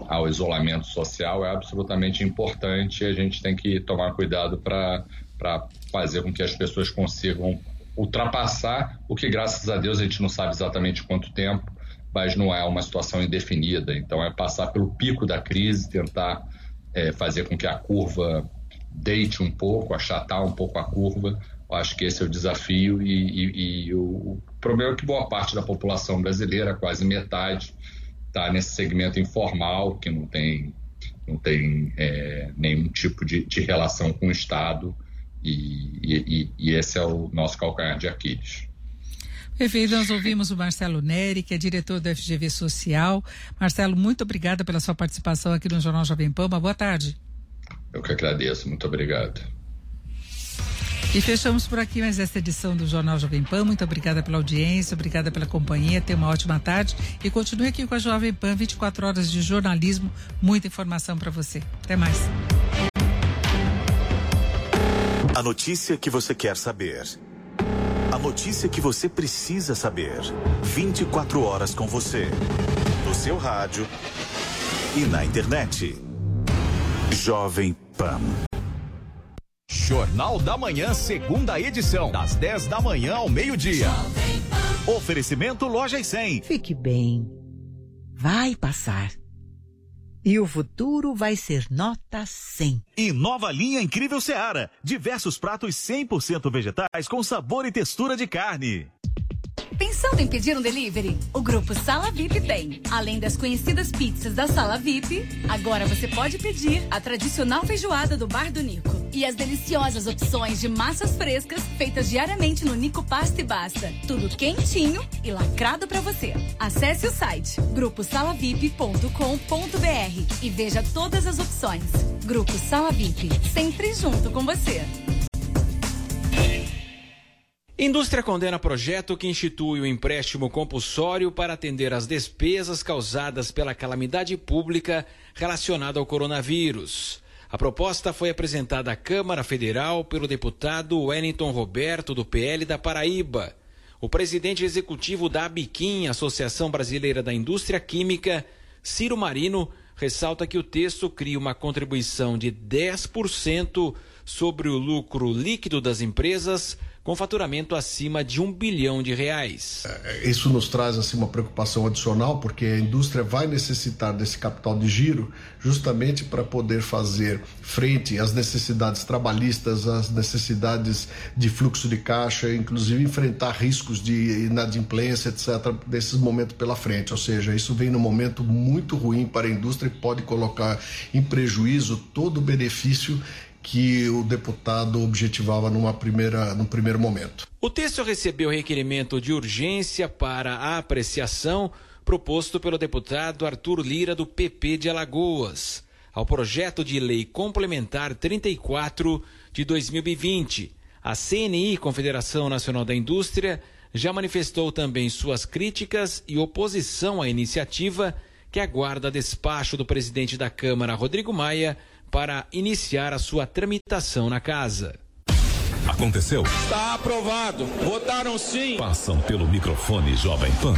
ao isolamento social é absolutamente importante, e a gente tem que tomar cuidado para fazer com que as pessoas consigam ultrapassar o que, graças a Deus, a gente não sabe exatamente quanto tempo, mas não é uma situação indefinida. Então é passar pelo pico da crise, tentar fazer com que a curva deite um pouco, achatar um pouco a curva. Eu acho que esse é o desafio, e o problema é que boa parte da população brasileira, quase metade, está nesse segmento informal, que não tem nenhum tipo de relação com o Estado, e esse é o nosso calcanhar de Aquiles. Perfeito, nós ouvimos o Marcelo Neri, que é diretor da FGV Social. Marcelo, muito obrigada pela sua participação aqui no Jornal Jovem Pan. Uma boa tarde. Eu que agradeço, muito obrigado. E fechamos por aqui mais esta edição do Jornal Jovem Pan. Muito obrigada pela audiência, obrigada pela companhia. Tenha uma ótima tarde e continue aqui com a Jovem Pan, 24 horas de jornalismo, muita informação para você. Até mais. A notícia que você quer saber. A notícia que você precisa saber. 24 horas com você. No seu rádio e na internet. Jovem Pan. Jornal da Manhã, segunda edição, das 10 da manhã ao meio-dia. Oferecimento Lojas 100. Fique bem. Vai passar. E o futuro vai ser nota 100. E nova linha Incrível Seara. Diversos pratos 100% vegetais com sabor e textura de carne. Pensando em pedir um delivery? O Grupo Sala VIP tem. Além das conhecidas pizzas da Sala VIP, agora você pode pedir a tradicional feijoada do Bar do Nico. E as deliciosas opções de massas frescas feitas diariamente no Nico Pasta e Basta. Tudo quentinho e lacrado pra você. Acesse o site gruposalavip.com.br e veja todas as opções. Grupo Sala VIP, sempre junto com você. Indústria condena projeto que institui o empréstimo compulsório para atender às despesas causadas pela calamidade pública relacionada ao coronavírus. A proposta foi apresentada à Câmara Federal pelo deputado Wellington Roberto, do PL da Paraíba. O presidente executivo da ABIQUIM, Associação Brasileira da Indústria Química, Ciro Marino, ressalta que o texto cria uma contribuição de 10% sobre o lucro líquido das empresas com faturamento acima de R$1 bilhão. Isso nos traz assim, uma preocupação adicional, porque a indústria vai necessitar desse capital de giro justamente para poder fazer frente às necessidades trabalhistas, às necessidades de fluxo de caixa, inclusive enfrentar riscos de inadimplência, etc., desses momentos pela frente. Ou seja, isso vem num momento muito ruim para a indústria e pode colocar em prejuízo todo o benefício que o deputado objetivava num primeiro momento. O texto recebeu requerimento de urgência para a apreciação proposto pelo deputado Arthur Lira, do PP de Alagoas, ao projeto de lei complementar 34 de 2020. A CNI, Confederação Nacional da Indústria, já manifestou também suas críticas e oposição à iniciativa, que aguarda despacho do presidente da Câmara, Rodrigo Maia, para iniciar a sua tramitação na casa. Aconteceu? Está aprovado. Votaram sim. Passam pelo microfone Jovem Pan.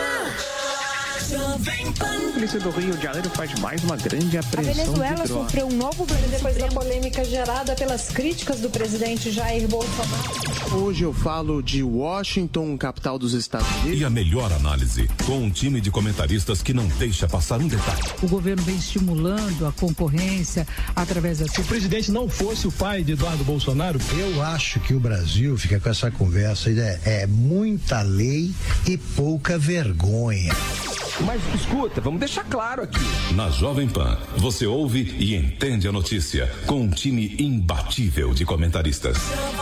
A polícia do Rio de Janeiro faz mais uma grande apreensão. A Venezuela sofreu um novo depois da polêmica gerada pelas críticas do presidente Jair Bolsonaro. Hoje eu falo de Washington, capital dos Estados Unidos. E a melhor análise, com um time de comentaristas que não deixa passar um detalhe. O governo vem estimulando a concorrência através da... Se o presidente não fosse o pai de Eduardo Bolsonaro... Eu acho que o Brasil fica com essa conversa, é muita lei e pouca vergonha. Mas escuta, vamos deixar claro aqui. Na Jovem Pan, você ouve e entende a notícia com um time imbatível de comentaristas.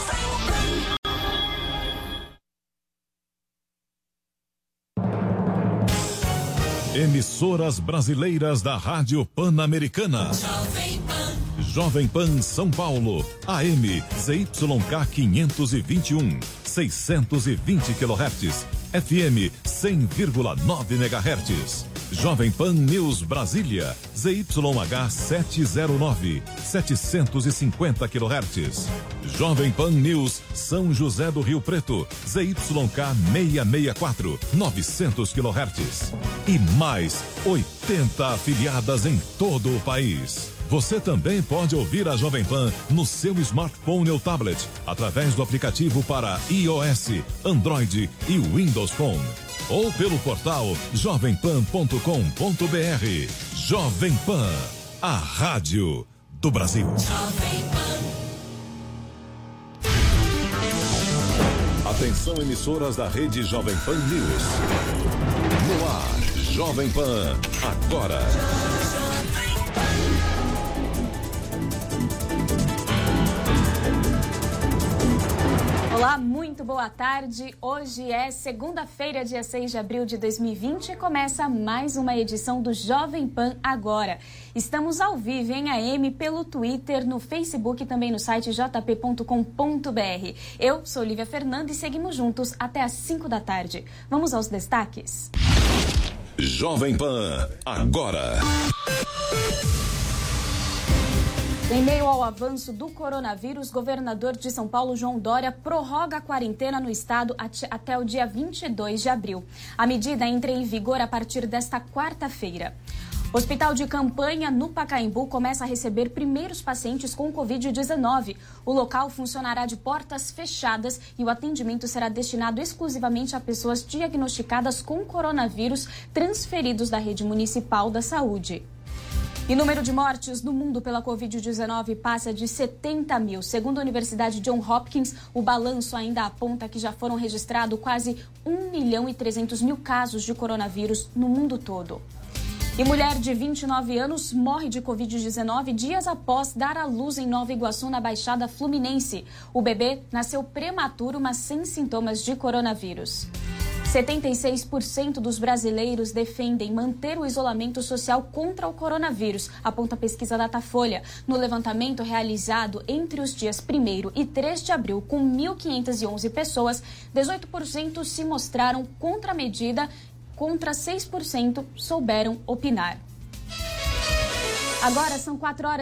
Emissoras brasileiras da Rádio Pan-Americana. Jovem Pan São Paulo, AM ZYK 521, 620 kHz, FM 100,9 MHz. Jovem Pan News Brasília, ZYH 709, 750 kHz. Jovem Pan News São José do Rio Preto, ZYK 664, 900 kHz. E mais 80 afiliadas em todo o país. Você também pode ouvir a Jovem Pan no seu smartphone ou tablet, através do aplicativo para iOS, Android e Windows Phone. Ou pelo portal jovempan.com.br. Jovem Pan, a rádio do Brasil. Atenção, emissoras da rede Jovem Pan News. No ar, Jovem Pan, agora. Olá, muito boa tarde. Hoje é segunda-feira, dia 6 de abril de 2020 e começa mais uma edição do Jovem Pan Agora. Estamos ao vivo em AM pelo Twitter, no Facebook e também no site jp.com.br. Eu sou Lívia Fernanda e seguimos juntos até às 5 da tarde. Vamos aos destaques. Jovem Pan Agora. Em meio ao avanço do coronavírus, governador de São Paulo, João Dória, prorroga a quarentena no estado até o dia 22 de abril. A medida entra em vigor a partir desta quarta-feira. Hospital de campanha no Pacaembu começa a receber primeiros pacientes com Covid-19. O local funcionará de portas fechadas e o atendimento será destinado exclusivamente a pessoas diagnosticadas com coronavírus transferidos da rede municipal da saúde. E o número de mortes no mundo pela Covid-19 passa de 70 mil. Segundo a Universidade Johns Hopkins, o balanço ainda aponta que já foram registrados quase 1.300.000 casos de coronavírus no mundo todo. E mulher de 29 anos morre de Covid-19 dias após dar à luz em Nova Iguaçu, na Baixada Fluminense. O bebê nasceu prematuro, mas sem sintomas de coronavírus. 76% dos brasileiros defendem manter o isolamento social contra o coronavírus, aponta a pesquisa Datafolha. No levantamento realizado entre os dias 1º e 3 de abril, com 1.511 pessoas, 18% se mostraram contra a medida, contra 6% souberam opinar. Agora são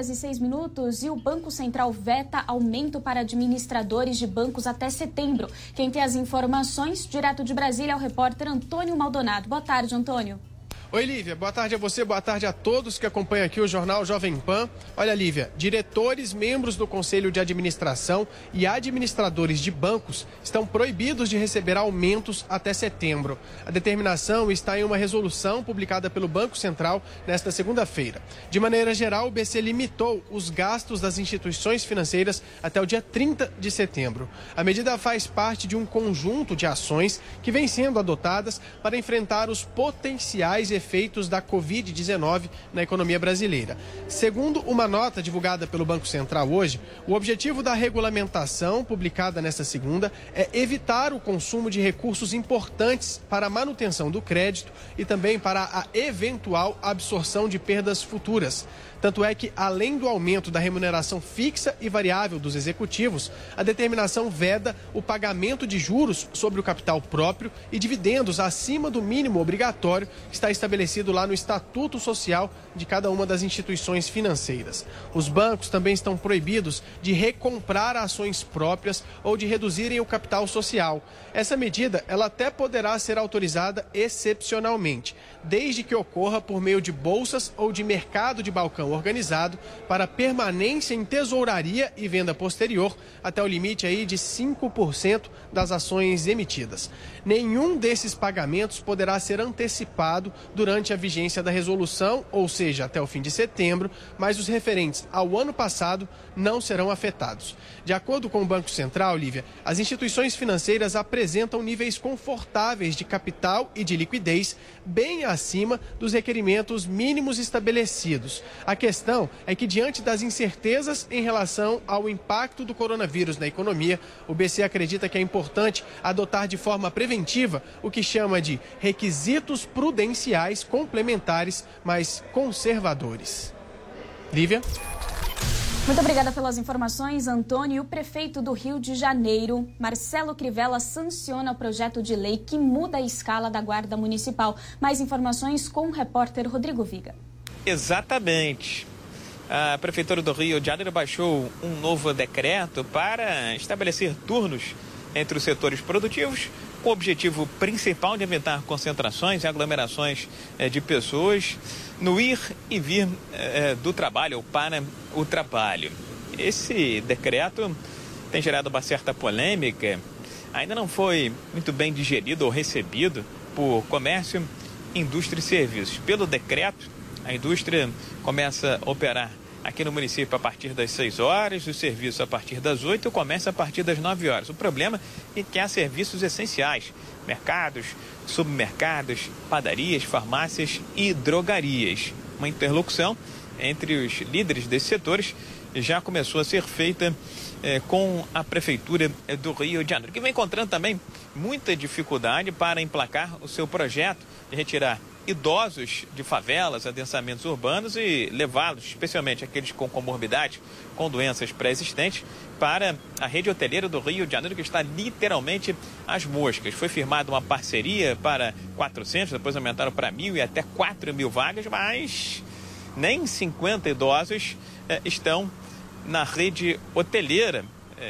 4h06 e o Banco Central veta aumento para administradores de bancos até setembro. Quem tem as informações, direto de Brasília, é o repórter Antônio Maldonado. Boa tarde, Antônio. Oi, Lívia. Boa tarde a você, boa tarde a todos que acompanham aqui o Jornal Jovem Pan. Olha, Lívia, diretores, membros do Conselho de Administração e administradores de bancos estão proibidos de receber aumentos até setembro. A determinação está em uma resolução publicada pelo Banco Central nesta segunda-feira. De maneira geral, o BC limitou os gastos das instituições financeiras até o dia 30 de setembro. A medida faz parte de um conjunto de ações que vêm sendo adotadas para enfrentar os potenciais efeitos da Covid-19 na economia brasileira. Segundo uma nota divulgada pelo Banco Central hoje, o objetivo da regulamentação publicada nesta segunda é evitar o consumo de recursos importantes para a manutenção do crédito e também para a eventual absorção de perdas futuras. Tanto é que, além do aumento da remuneração fixa e variável dos executivos, a determinação veda o pagamento de juros sobre o capital próprio e dividendos acima do mínimo obrigatório que está estabelecido lá no Estatuto Social de cada uma das instituições financeiras. Os bancos também estão proibidos de recomprar ações próprias ou de reduzirem o capital social. Essa medida, ela até poderá ser autorizada excepcionalmente, desde que ocorra por meio de bolsas ou de mercado de balcão organizado para permanência em tesouraria e venda posterior até o limite aí de 5% das ações emitidas. Nenhum desses pagamentos poderá ser antecipado durante a vigência da resolução, ou seja, até o fim de setembro, mas os referentes ao ano passado não serão afetados. De acordo com o Banco Central, Lívia, as instituições financeiras apresentam níveis confortáveis de capital e de liquidez bem acima dos requerimentos mínimos estabelecidos. A questão é que, diante das incertezas em relação ao impacto do coronavírus na economia, o BC acredita que é importante adotar de forma preventiva o que chama de requisitos prudenciais complementares, mas conservadores. Lívia? Muito obrigada pelas informações, Antônio. E o prefeito do Rio de Janeiro, Marcelo Crivella, sanciona o projeto de lei que muda a escala da Guarda Municipal. Mais informações com o repórter Rodrigo Viga. Exatamente. A Prefeitura do Rio de Janeiro baixou um novo decreto para estabelecer turnos entre os setores produtivos, com o objetivo principal de evitar concentrações e aglomerações de pessoas no ir e vir do trabalho ou para o trabalho. Esse decreto tem gerado uma certa polêmica, ainda não foi muito bem digerido ou recebido por comércio, indústria e serviços. Pelo decreto, a indústria começa a operar aqui no município a partir das 6 horas, o serviço a partir das 8 e o comércio a partir das 9 horas. O problema é que há serviços essenciais, mercados, supermercados, padarias, farmácias e drogarias. Uma interlocução entre os líderes desses setores já começou a ser feita com a Prefeitura do Rio de Janeiro, que vem encontrando também muita dificuldade para emplacar o seu projeto de retirar idosos de favelas, adensamentos urbanos e levá-los, especialmente aqueles com comorbidade, com doenças pré-existentes, para a rede hoteleira do Rio de Janeiro, que está literalmente às moscas. Foi firmada uma parceria para 400, depois aumentaram para 1.000 e até 4.000 vagas, mas nem 50 idosos estão na rede hoteleira,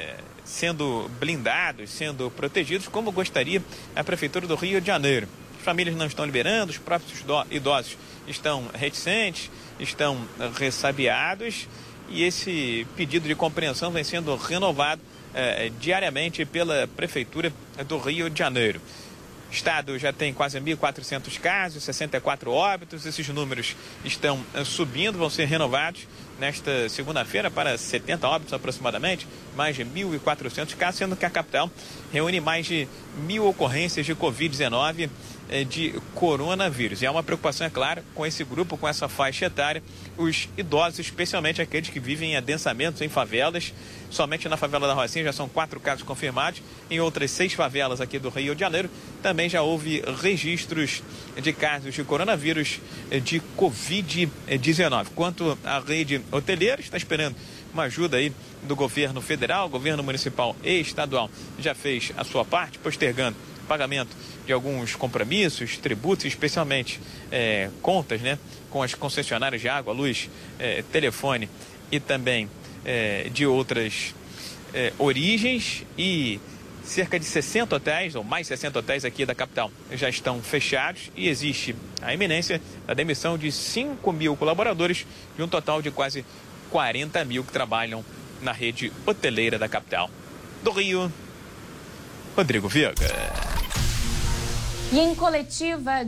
sendo blindados, sendo protegidos, como gostaria a Prefeitura do Rio de Janeiro. As famílias não estão liberando, os próprios idosos estão reticentes, estão ressabiados, e esse pedido de compreensão vem sendo renovado diariamente pela Prefeitura do Rio de Janeiro. O estado já tem quase 1.400 casos, 64 óbitos. Esses números estão subindo, vão ser renovados nesta segunda-feira para 70 óbitos aproximadamente, mais de 1.400 casos, sendo que a capital reúne mais de 1.000 ocorrências de Covid-19 de coronavírus. E há uma preocupação, é claro, com esse grupo, com essa faixa etária, os idosos, especialmente aqueles que vivem em adensamentos, em favelas. Somente na favela da Rocinha já são 4 casos confirmados. Em outras 6 favelas aqui do Rio de Janeiro também já houve registros de casos de coronavírus de Covid-19. Quanto à rede hoteleira, está esperando uma ajuda aí do governo federal, governo municipal e estadual já fez a sua parte, postergando o pagamento de alguns compromissos, tributos, especialmente contas, né, com as concessionárias de água, luz, telefone e também de outras origens, e cerca de 60 hotéis, ou mais 60 hotéis aqui da capital já estão fechados, e existe a iminência da demissão de 5.000 colaboradores, de um total de quase 40.000 que trabalham na rede hoteleira da capital. Do Rio, Rodrigo Viga. E em coletiva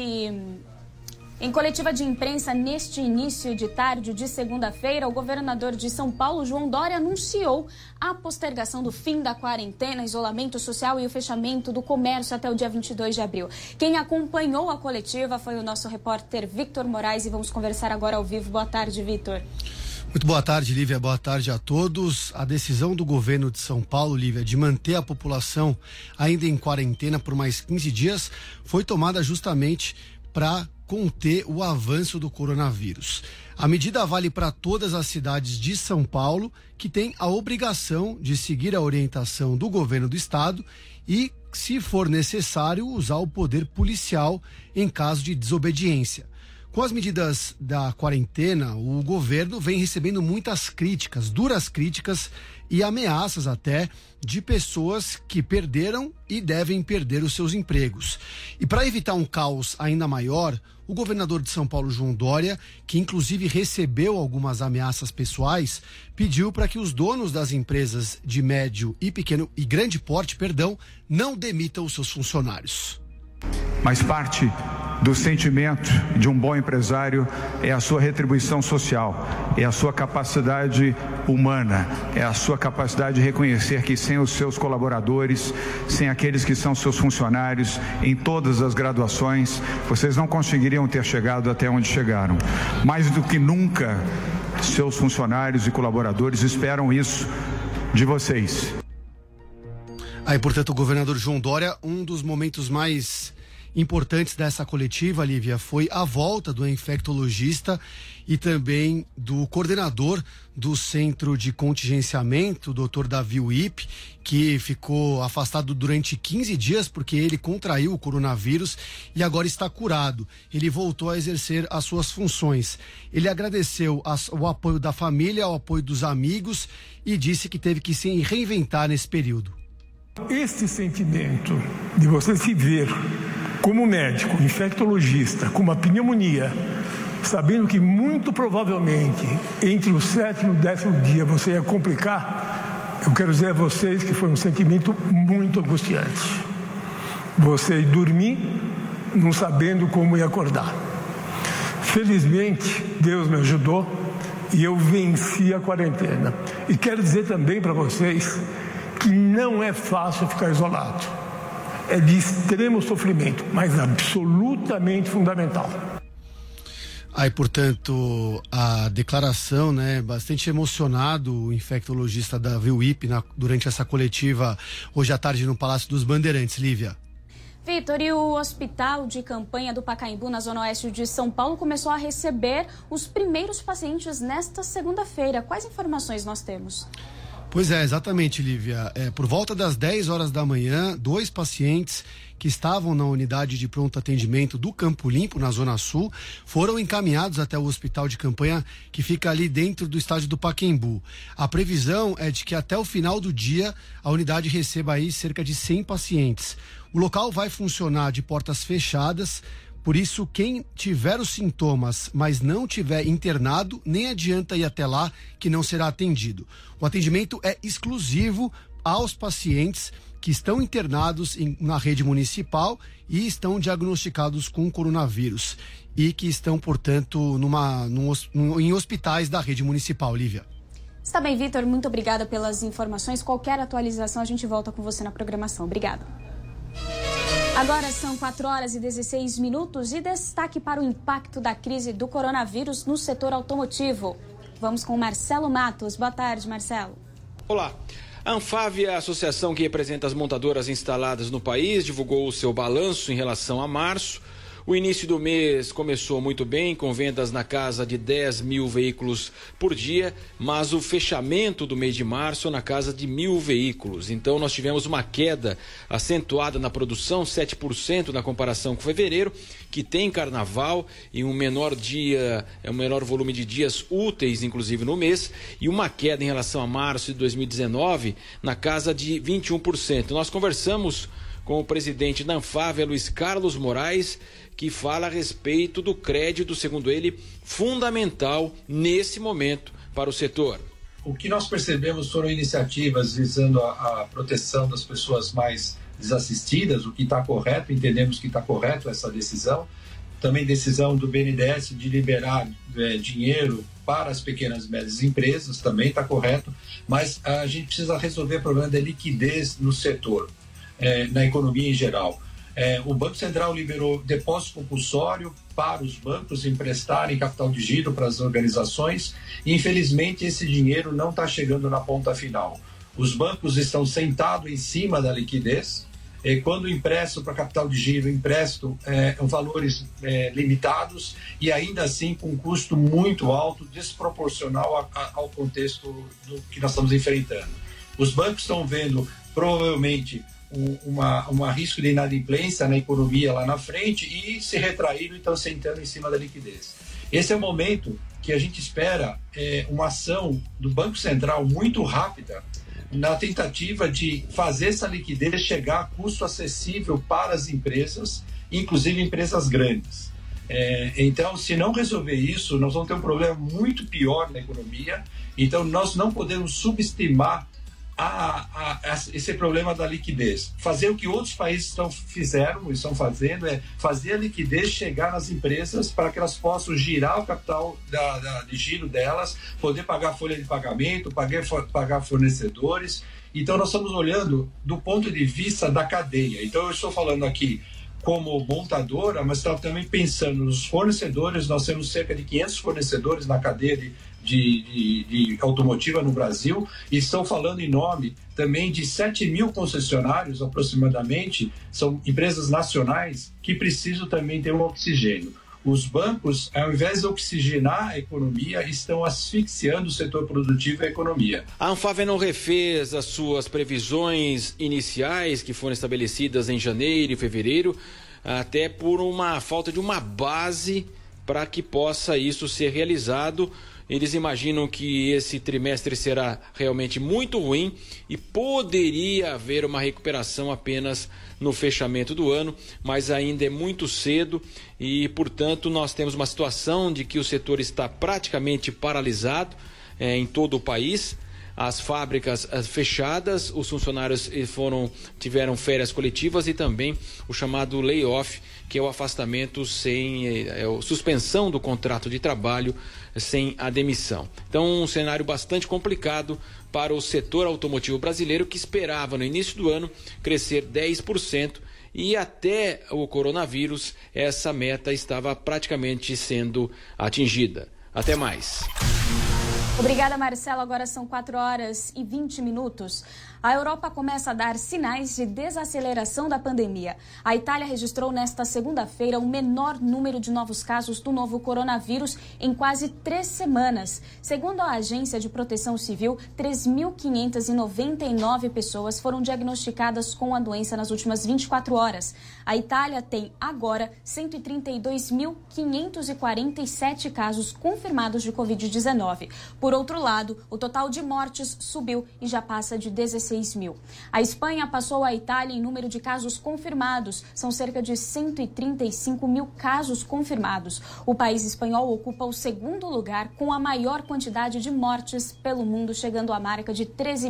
de imprensa neste início de tarde de segunda-feira, o governador de São Paulo, João Dória, anunciou a postergação do fim da quarentena, isolamento social e o fechamento do comércio até o dia 22 de abril. Quem acompanhou a coletiva foi o nosso repórter Victor Moraes, e vamos conversar agora ao vivo. Boa tarde, Victor. Muito boa tarde, Lívia. Boa tarde a todos. A decisão do governo de São Paulo, Lívia, de manter a população ainda em quarentena por mais 15 dias foi tomada justamente para conter o avanço do coronavírus. A medida vale para todas as cidades de São Paulo, que têm a obrigação de seguir a orientação do governo do estado e, se for necessário, usar o poder policial em caso de desobediência. Com as medidas da quarentena, o governo vem recebendo muitas críticas, duras críticas e ameaças até de pessoas que perderam e devem perder os seus empregos. E para evitar um caos ainda maior, o governador de São Paulo, João Dória, que inclusive recebeu algumas ameaças pessoais, pediu para que os donos das empresas de médio e pequeno e grande porte, não demitam os seus funcionários. Mas parte do sentimento de um bom empresário é a sua retribuição social, é a sua capacidade humana, é a sua capacidade de reconhecer que sem os seus colaboradores, sem aqueles que são seus funcionários, em todas as graduações, vocês não conseguiriam ter chegado até onde chegaram. Mais do que nunca, seus funcionários e colaboradores esperam isso de vocês. Aí, portanto, o governador João Dória, um dos momentos mais importantes dessa coletiva, Lívia, foi a volta do infectologista e também do coordenador do Centro de Contingenciamento, o Dr. Davi Wipp, que ficou afastado durante 15 dias porque ele contraiu o coronavírus e agora está curado. Ele voltou a exercer as suas funções. Ele agradeceu o apoio da família, o apoio dos amigos e disse que teve que se reinventar nesse período. Este sentimento de você se ver como médico, infectologista, com uma pneumonia, sabendo que muito provavelmente entre o 7º e o 10º dia você ia complicar, eu quero dizer a vocês que foi um sentimento muito angustiante. Você dormir não sabendo como ia acordar. Felizmente, Deus me ajudou e eu venci a quarentena. E quero dizer também para vocês que não é fácil ficar isolado. É de extremo sofrimento, mas absolutamente fundamental. Aí, portanto, a declaração, né, bastante emocionado o infectologista Davi Wipp durante essa coletiva hoje à tarde no Palácio dos Bandeirantes. Lívia. Vitor, e o Hospital de Campanha do Pacaembu, na Zona Oeste de São Paulo, começou a receber os primeiros pacientes nesta segunda-feira. Quais informações nós temos? Pois é, exatamente, Lívia. Por volta das 10 horas da manhã, 2 pacientes que estavam na unidade de pronto atendimento do Campo Limpo, na Zona Sul, foram encaminhados até o hospital de campanha que fica ali dentro do estádio do Pacaembu. A previsão é de que até o final do dia a unidade receba aí cerca de 100 pacientes. O local vai funcionar de portas fechadas. Por isso, quem tiver os sintomas, mas não tiver internado, nem adianta ir até lá, que não será atendido. O atendimento é exclusivo aos pacientes que estão internados na rede municipal e estão diagnosticados com coronavírus e que estão, portanto, em hospitais da rede municipal. Lívia. Está bem, Vitor. Muito obrigada pelas informações. Qualquer atualização, a gente volta com você na programação. Obrigada. Agora são 4 horas e 16 minutos e destaque para o impacto da crise do coronavírus no setor automotivo. Vamos com o Marcelo Matos. Boa tarde, Marcelo. Olá. A Anfávia, a associação que representa as montadoras instaladas no país, divulgou o seu balanço em relação a março. O início do mês começou muito bem, com vendas na casa de 10 mil veículos por dia, mas o fechamento do mês de março na casa de 1.000 veículos. Então nós tivemos uma queda acentuada na produção, 7% na comparação com fevereiro, que tem carnaval e um menor volume de dias úteis, inclusive no mês, e uma queda em relação a março de 2019 na casa de 21%. Nós conversamos com o presidente da Anfávia, Luiz Carlos Moraes, que fala a respeito do crédito, segundo ele, fundamental nesse momento para o setor. O que nós percebemos foram iniciativas visando a proteção das pessoas mais desassistidas, o que está correto, entendemos que está correto essa decisão. Também decisão do BNDES de liberar dinheiro para as pequenas e médias empresas, também está correto, mas a gente precisa resolver o problema da liquidez no setor, na economia em geral. O Banco Central liberou depósito compulsório para os bancos emprestarem capital de giro para as organizações e, infelizmente, esse dinheiro não está chegando na ponta final. Os bancos estão sentados em cima da liquidez. Quando empresto para capital de giro, empresto valores limitados e ainda assim com um custo muito alto, desproporcional ao contexto do que nós estamos enfrentando. Os bancos estão vendo, provavelmente, um risco de inadimplência na economia lá na frente e se retraíram e estão sentando em cima da liquidez. Esse é o momento que a gente espera uma ação do Banco Central muito rápida na tentativa de fazer essa liquidez chegar a custo acessível para as empresas, inclusive empresas grandes. Então, se não resolver isso, nós vamos ter um problema muito pior na economia. Então, nós não podemos subestimar esse problema da liquidez. Fazer o que outros países estão fazendo é fazer a liquidez chegar nas empresas para que elas possam girar o capital de giro delas, poder pagar folha de pagamento, pagar fornecedores. Então nós estamos olhando do ponto de vista da cadeia. Então eu estou falando aqui como montadora, mas estamos também pensando nos fornecedores. Nós temos cerca de 500 fornecedores na cadeia de automotiva no Brasil e estão falando em nome também de 7 mil concessionários, aproximadamente, são empresas nacionais que precisam também ter um oxigênio. Os bancos, ao invés de oxigenar a economia, estão asfixiando o setor produtivo e a economia. A Anfávia não refez as suas previsões iniciais que foram estabelecidas em janeiro e fevereiro, até por uma falta de uma base para que possa isso ser realizado. Eles imaginam que esse trimestre será realmente muito ruim e poderia haver uma recuperação apenas no fechamento do ano, mas ainda é muito cedo e, portanto, nós temos uma situação de que o setor está praticamente paralisado em todo o país. As fábricas fechadas, os funcionários tiveram férias coletivas e também o chamado layoff, que é o afastamento a suspensão do contrato de trabalho sem a demissão. Então, um cenário bastante complicado para o setor automotivo brasileiro, que esperava no início do ano crescer 10%, e até o coronavírus essa meta estava praticamente sendo atingida. Até mais. Obrigada, Marcelo. Agora são 4h20. A Europa começa a dar sinais de desaceleração da pandemia. A Itália registrou nesta segunda-feira o menor número de novos casos do novo coronavírus em quase 3 semanas. Segundo a Agência de Proteção Civil, 3.599 pessoas foram diagnosticadas com a doença nas últimas 24 horas. A Itália tem agora 132.547 casos confirmados de Covid-19. Por outro lado, o total de mortes subiu e já passa de 16 mil. A Espanha passou a Itália em número de casos confirmados. São cerca de 135 mil casos confirmados. O país espanhol ocupa o segundo lugar com a maior quantidade de mortes pelo mundo, chegando à marca de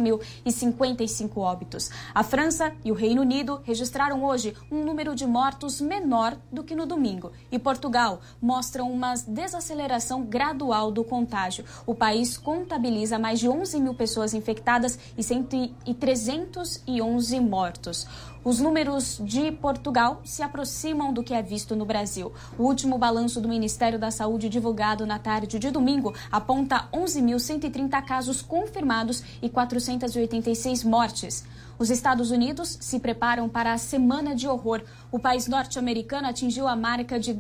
13.055 óbitos. A França e o Reino Unido registraram hoje um número de mortos menor do que no domingo. E Portugal mostra uma desaceleração gradual do contágio. O país contabiliza mais de 11 mil pessoas infectadas e 311 mortos. Os números de Portugal se aproximam do que é visto no Brasil. O último balanço do Ministério da Saúde, divulgado na tarde de domingo, aponta 11.130 casos confirmados e 486 mortes. Os Estados Unidos se preparam para a Semana de Horror. O país norte-americano atingiu a marca de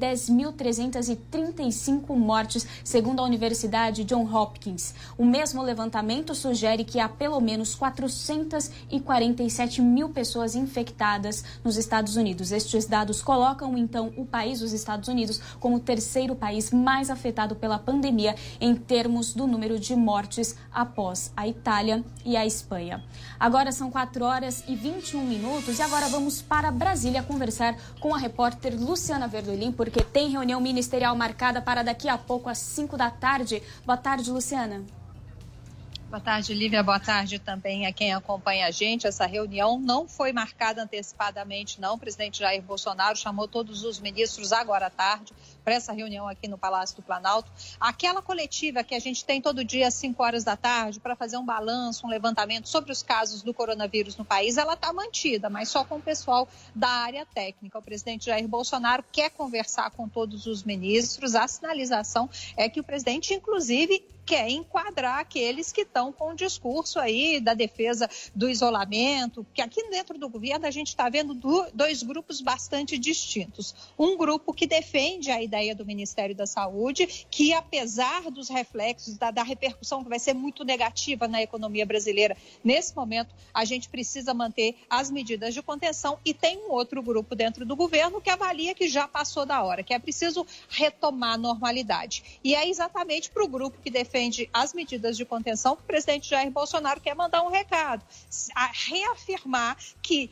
10.335 mortes, segundo a Universidade Johns Hopkins. O mesmo levantamento sugere que há pelo menos 447 mil pessoas infectadas nos Estados Unidos. Estes dados colocam, então, o país, os Estados Unidos, como o terceiro país mais afetado pela pandemia em termos do número de mortes após a Itália e a Espanha. Agora são 4h21 e agora vamos para Brasília conversar com a repórter Luciana Verdolim, porque tem reunião ministerial marcada para daqui a pouco às 5 da tarde. Boa tarde, Luciana. Boa tarde, Lívia. Boa tarde também a quem acompanha a gente. Essa reunião não foi marcada antecipadamente, não. O presidente Jair Bolsonaro chamou todos os ministros agora à tarde para essa reunião aqui no Palácio do Planalto. Aquela coletiva que a gente tem todo dia às 5 horas da tarde para fazer um balanço, um levantamento sobre os casos do coronavírus no país, ela está mantida, mas só com o pessoal da área técnica. O presidente Jair Bolsonaro quer conversar com todos os ministros. A sinalização é que o presidente, inclusive, quer enquadrar aqueles que estão com o discurso aí da defesa do isolamento, que aqui dentro do governo a gente está vendo dois grupos bastante distintos. Um grupo que defende a ideia do Ministério da Saúde, que apesar dos reflexos da repercussão que vai ser muito negativa na economia brasileira, nesse momento a gente precisa manter as medidas de contenção, e tem um outro grupo dentro do governo que avalia que já passou da hora, que é preciso retomar a normalidade. E é exatamente para o grupo que defende as medidas de contenção que o presidente Jair Bolsonaro quer mandar um recado, reafirmar que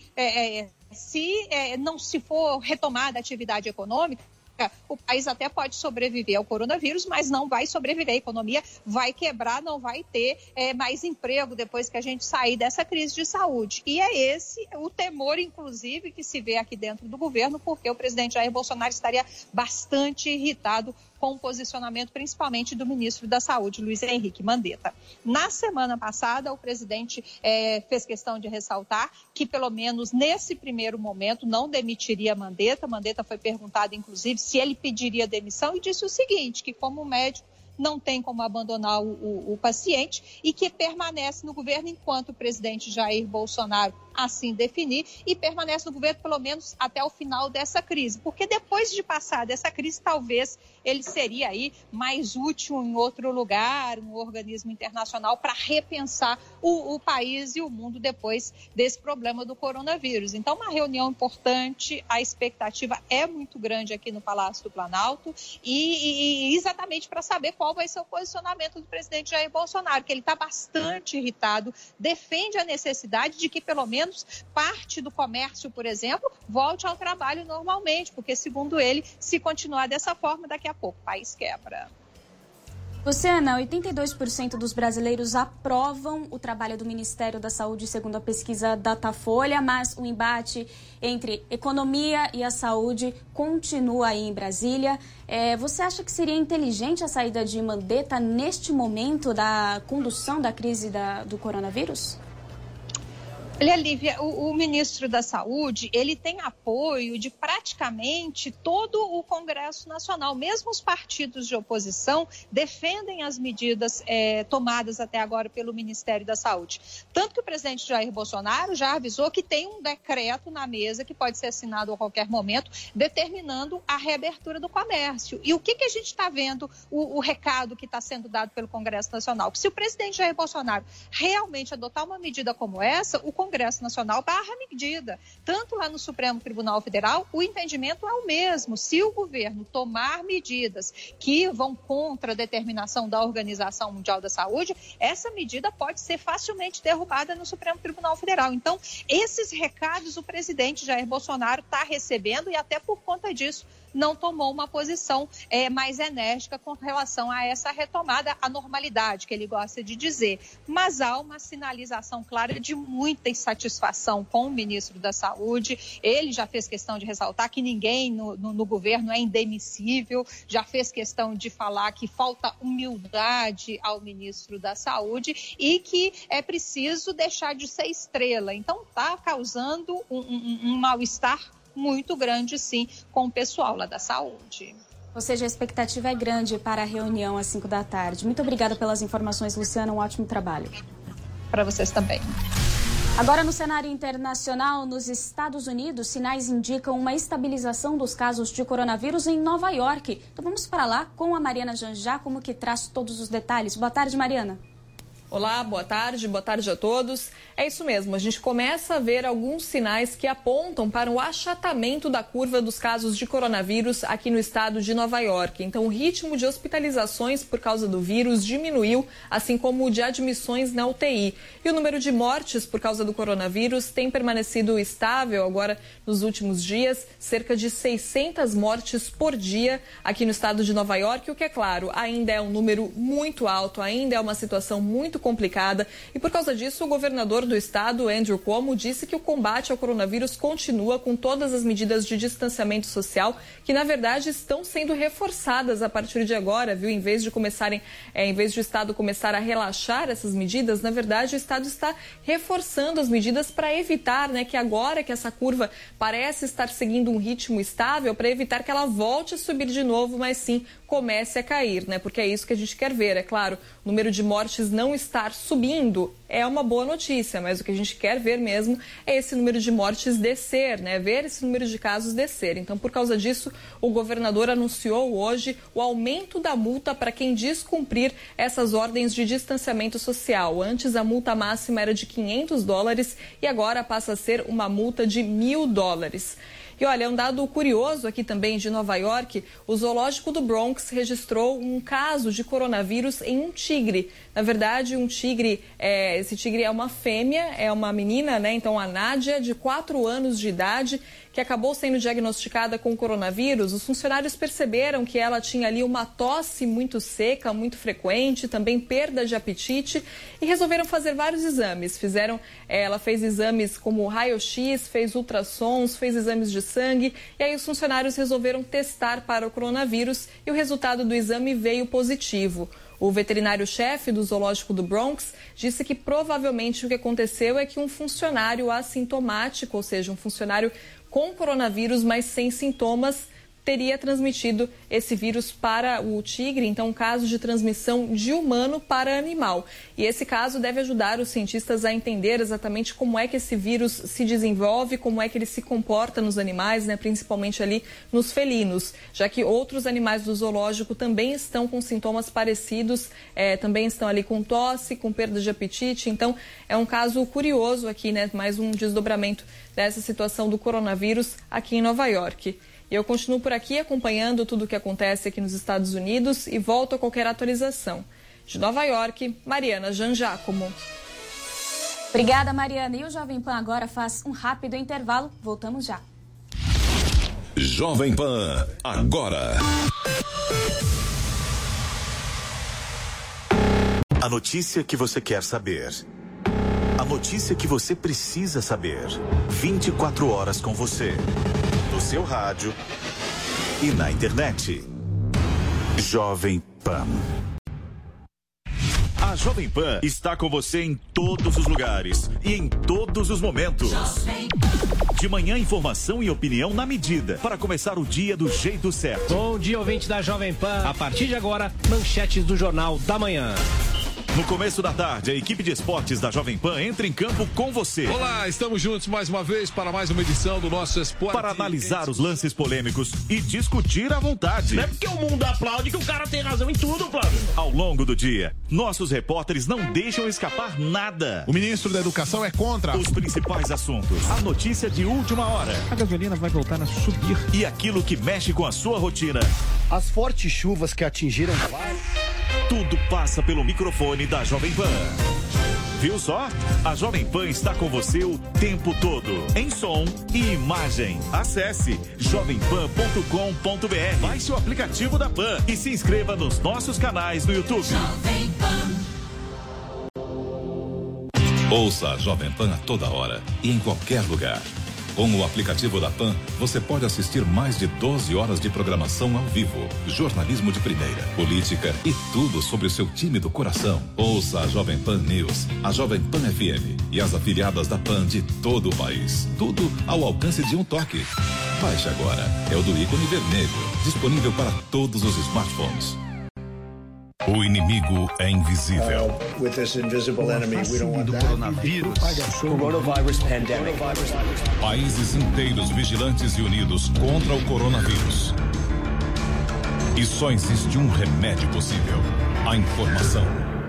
se for retomada a atividade econômica, o país até pode sobreviver ao coronavírus, mas não vai sobreviver. A economia vai quebrar, não vai ter mais emprego depois que a gente sair dessa crise de saúde. E é esse o temor, inclusive, que se vê aqui dentro do governo, porque o presidente Jair Bolsonaro estaria bastante irritado com o posicionamento, principalmente do ministro da Saúde, Luiz Henrique Mandetta. Na semana passada, o presidente fez questão de ressaltar que, pelo menos nesse primeiro momento, não demitiria Mandetta. Mandetta foi perguntado, inclusive, se ele pediria demissão, e disse o seguinte, que como médico não tem como abandonar o paciente e que permanece no governo enquanto o presidente Jair Bolsonaro assim definir e permanece no governo pelo menos até o final dessa crise, porque depois de passar dessa crise, talvez ele seria aí mais útil em outro lugar, um organismo internacional, para repensar o país e o mundo depois desse problema do coronavírus. Então, uma reunião importante, a expectativa é muito grande aqui no Palácio do Planalto e exatamente para saber qual vai ser o posicionamento do presidente Jair Bolsonaro, que ele está bastante irritado, defende a necessidade de que pelo menos parte do comércio, por exemplo, volte ao trabalho normalmente, porque, segundo ele, se continuar dessa forma, daqui a pouco o país quebra. Luciana, 82% dos brasileiros aprovam o trabalho do Ministério da Saúde, segundo a pesquisa Datafolha, mas o embate entre economia e a saúde continua aí em Brasília. Você acha que seria inteligente a saída de Mandetta neste momento da condução da crise do coronavírus? Olha, Lívia, o ministro da Saúde, ele tem apoio de praticamente todo o Congresso Nacional. Mesmo os partidos de oposição defendem as medidas tomadas até agora pelo Ministério da Saúde. Tanto que o presidente Jair Bolsonaro já avisou que tem um decreto na mesa que pode ser assinado a qualquer momento, determinando a reabertura do comércio. E o que a gente está vendo, o recado que está sendo dado pelo Congresso Nacional? Que se o presidente Jair Bolsonaro realmente adotar uma medida como essa, o Congresso Nacional barra a medida. Tanto lá no Supremo Tribunal Federal, o entendimento é o mesmo. Se o governo tomar medidas que vão contra a determinação da Organização Mundial da Saúde, essa medida pode ser facilmente derrubada no Supremo Tribunal Federal. Então, esses recados o presidente Jair Bolsonaro está recebendo e até por conta disso não tomou uma posição mais enérgica com relação a essa retomada à normalidade, que ele gosta de dizer. Mas há uma sinalização clara de muita insatisfação com o ministro da Saúde. Ele já fez questão de ressaltar que ninguém no governo é indemissível, já fez questão de falar que falta humildade ao ministro da Saúde e que é preciso deixar de ser estrela. Então, está causando um mal-estar muito grande, sim, com o pessoal lá da saúde. Ou seja, a expectativa é grande para a reunião às 5 da tarde. Muito obrigada pelas informações, Luciana. Um ótimo trabalho. Para vocês também. Agora, no cenário internacional, nos Estados Unidos, sinais indicam uma estabilização dos casos de coronavírus em Nova York. Então vamos para lá com a Mariana Janjá, como que traz todos os detalhes. Boa tarde, Mariana. Olá, boa tarde a todos. É isso mesmo, a gente começa a ver alguns sinais que apontam para o achatamento da curva dos casos de coronavírus aqui no estado de Nova York. Então, o ritmo de hospitalizações por causa do vírus diminuiu, assim como o de admissões na UTI. E o número de mortes por causa do coronavírus tem permanecido estável agora nos últimos dias, cerca de 600 mortes por dia aqui no estado de Nova York, o que é claro, ainda é um número muito alto, ainda é uma situação muito complicada e por causa disso o governador do estado, Andrew Cuomo, disse que o combate ao coronavírus continua com todas as medidas de distanciamento social que na verdade estão sendo reforçadas a partir de agora, viu? Em vez de o estado começar a relaxar essas medidas, na verdade o estado está reforçando as medidas para evitar, que agora que essa curva parece estar seguindo um ritmo estável, para evitar que ela volte a subir de novo, mas sim comece a cair, porque é isso que a gente quer ver. É claro, o número de mortes não estar subindo é uma boa notícia, mas o que a gente quer ver mesmo é esse número de mortes descer, ver esse número de casos descer. Então, por causa disso, o governador anunciou hoje o aumento da multa para quem descumprir essas ordens de distanciamento social. Antes, a multa máxima era de $500 e agora passa a ser uma multa de $1.000. E olha, um dado curioso aqui também de Nova York, o zoológico do Bronx registrou um caso de coronavírus em um tigre. Na verdade, esse tigre é uma fêmea, é uma menina, então a Nádia, de 4 anos de idade, que acabou sendo diagnosticada com coronavírus. Os funcionários perceberam que ela tinha ali uma tosse muito seca, muito frequente, também perda de apetite e resolveram fazer vários exames. Ela fez exames como raio-x, fez ultrassons, fez exames de sangue e aí os funcionários resolveram testar para o coronavírus e o resultado do exame veio positivo. O veterinário-chefe do zoológico do Bronx disse que provavelmente o que aconteceu é que um funcionário assintomático, ou seja, um funcionário com coronavírus, mas sem sintomas, teria transmitido esse vírus para o tigre, então um caso de transmissão de humano para animal. E esse caso deve ajudar os cientistas a entender exatamente como é que esse vírus se desenvolve, como é que ele se comporta nos animais, né, principalmente ali nos felinos, já que outros animais do zoológico também estão com sintomas parecidos, também estão ali com tosse, com perda de apetite. Então é um caso curioso aqui, né, mais um desdobramento dessa situação do coronavírus aqui em Nova York. E eu continuo por aqui acompanhando tudo o que acontece aqui nos Estados Unidos e volto a qualquer atualização. De Nova York, Mariana Jangiacomo. Obrigada, Mariana. E o Jovem Pan agora faz um rápido intervalo. Voltamos já. Jovem Pan, agora. A notícia que você quer saber. A notícia que você precisa saber. 24 horas com você. No seu rádio e na internet. Jovem Pan. A Jovem Pan está com você em todos os lugares e em todos os momentos. De manhã, informação e opinião na medida, para começar o dia do jeito certo. Bom dia, ouvinte da Jovem Pan. A partir de agora, manchetes do Jornal da Manhã. No começo da tarde, a equipe de esportes da Jovem Pan entra em campo com você. Olá, estamos juntos mais uma vez para mais uma edição do nosso Esporte. Para analisar os lances polêmicos e discutir à vontade. Não é porque o mundo aplaude que o cara tem razão em tudo, Flávio. Ao longo do dia, nossos repórteres não deixam escapar nada. O ministro da Educação é contra os principais assuntos. A notícia de última hora. A gasolina vai voltar a subir. E aquilo que mexe com a sua rotina. As fortes chuvas que atingiram tudo passa pelo microfone da Jovem Pan. Viu só? A Jovem Pan está com você o tempo todo, em som e imagem. Acesse jovempan.com.br, baixe o aplicativo da Pan e se inscreva nos nossos canais no YouTube. Jovem Pan. Ouça a Jovem Pan a toda hora e em qualquer lugar. Com o aplicativo da PAN, você pode assistir mais de 12 horas de programação ao vivo, jornalismo de primeira, política e tudo sobre o seu time do coração. Ouça a Jovem Pan News, a Jovem Pan FM e as afiliadas da PAN de todo o país. Tudo ao alcance de um toque. Baixe agora. É o do ícone vermelho, disponível para todos os smartphones. O inimigo é invisível. With this invisible enemy, we don't want that. Coronavirus pandemic. Países inteiros vigilantes e unidos contra o coronavírus. E só existe um remédio possível: a informação.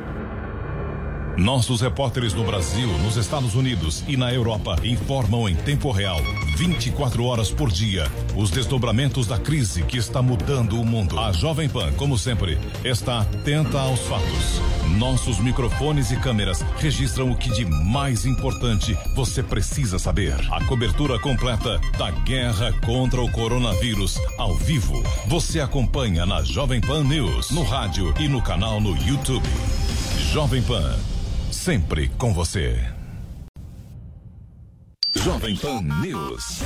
Nossos repórteres no Brasil, nos Estados Unidos e na Europa informam em tempo real, 24 horas por dia, os desdobramentos da crise que está mudando o mundo. A Jovem Pan, como sempre, está atenta aos fatos. Nossos microfones e câmeras registram o que de mais importante você precisa saber. A cobertura completa da guerra contra o coronavírus, ao vivo. Você acompanha na Jovem Pan News, no rádio e no canal no YouTube. Jovem Pan. Sempre com você. Jovem Pan News.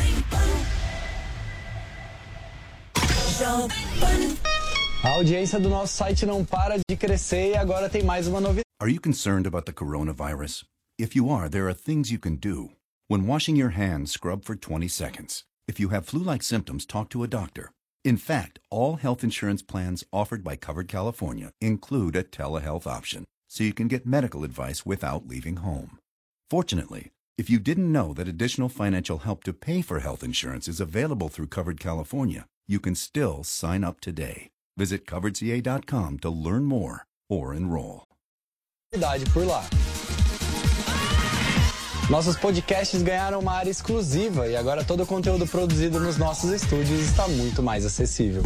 A audiência do nosso site não para de crescer e agora tem mais uma novidade. Are you concerned about the coronavirus? If you are, there are things you can do. When washing your hands, scrub for 20 seconds. If you have flu-like symptoms, talk to a doctor. In fact, all health insurance plans offered by Covered California include a telehealth option, so you can get medical advice without leaving home. Fortunately, if you didn't know that additional financial help to pay for health insurance is available through Covered California, you can still sign up today. Visit coveredca.com to learn more or enroll. Por lá. Nossos podcasts ganharam uma área exclusiva e agora todo o conteúdo produzido nos nossos estúdios está muito mais acessível.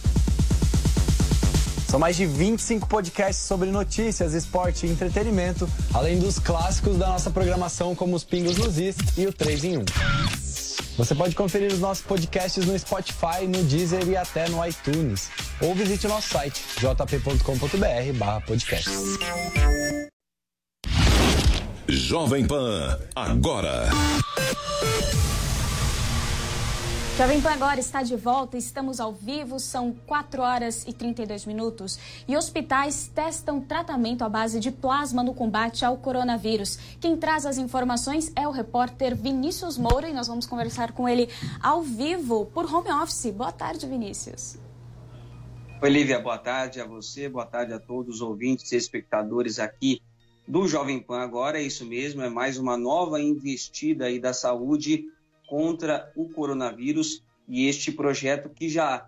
São mais de 25 podcasts sobre notícias, esporte e entretenimento, além dos clássicos da nossa programação como os Pingos nos Is e o 3 em 1. Você pode conferir os nossos podcasts no Spotify, no Deezer e até no iTunes. Ou visite o nosso site, jp.com.br/podcast. Jovem Pan, agora. Jovem Pan agora está de volta, estamos ao vivo, são 4 horas e 32 minutos. E hospitais testam tratamento à base de plasma no combate ao coronavírus. Quem traz as informações é o repórter Vinícius Moura e nós vamos conversar com ele ao vivo por home office. Boa tarde, Vinícius. Oi, Lívia, boa tarde a você, boa tarde a todos os ouvintes e espectadores aqui do Jovem Pan agora. É isso mesmo, é mais uma nova investida aí da saúde contra o coronavírus, e este projeto que já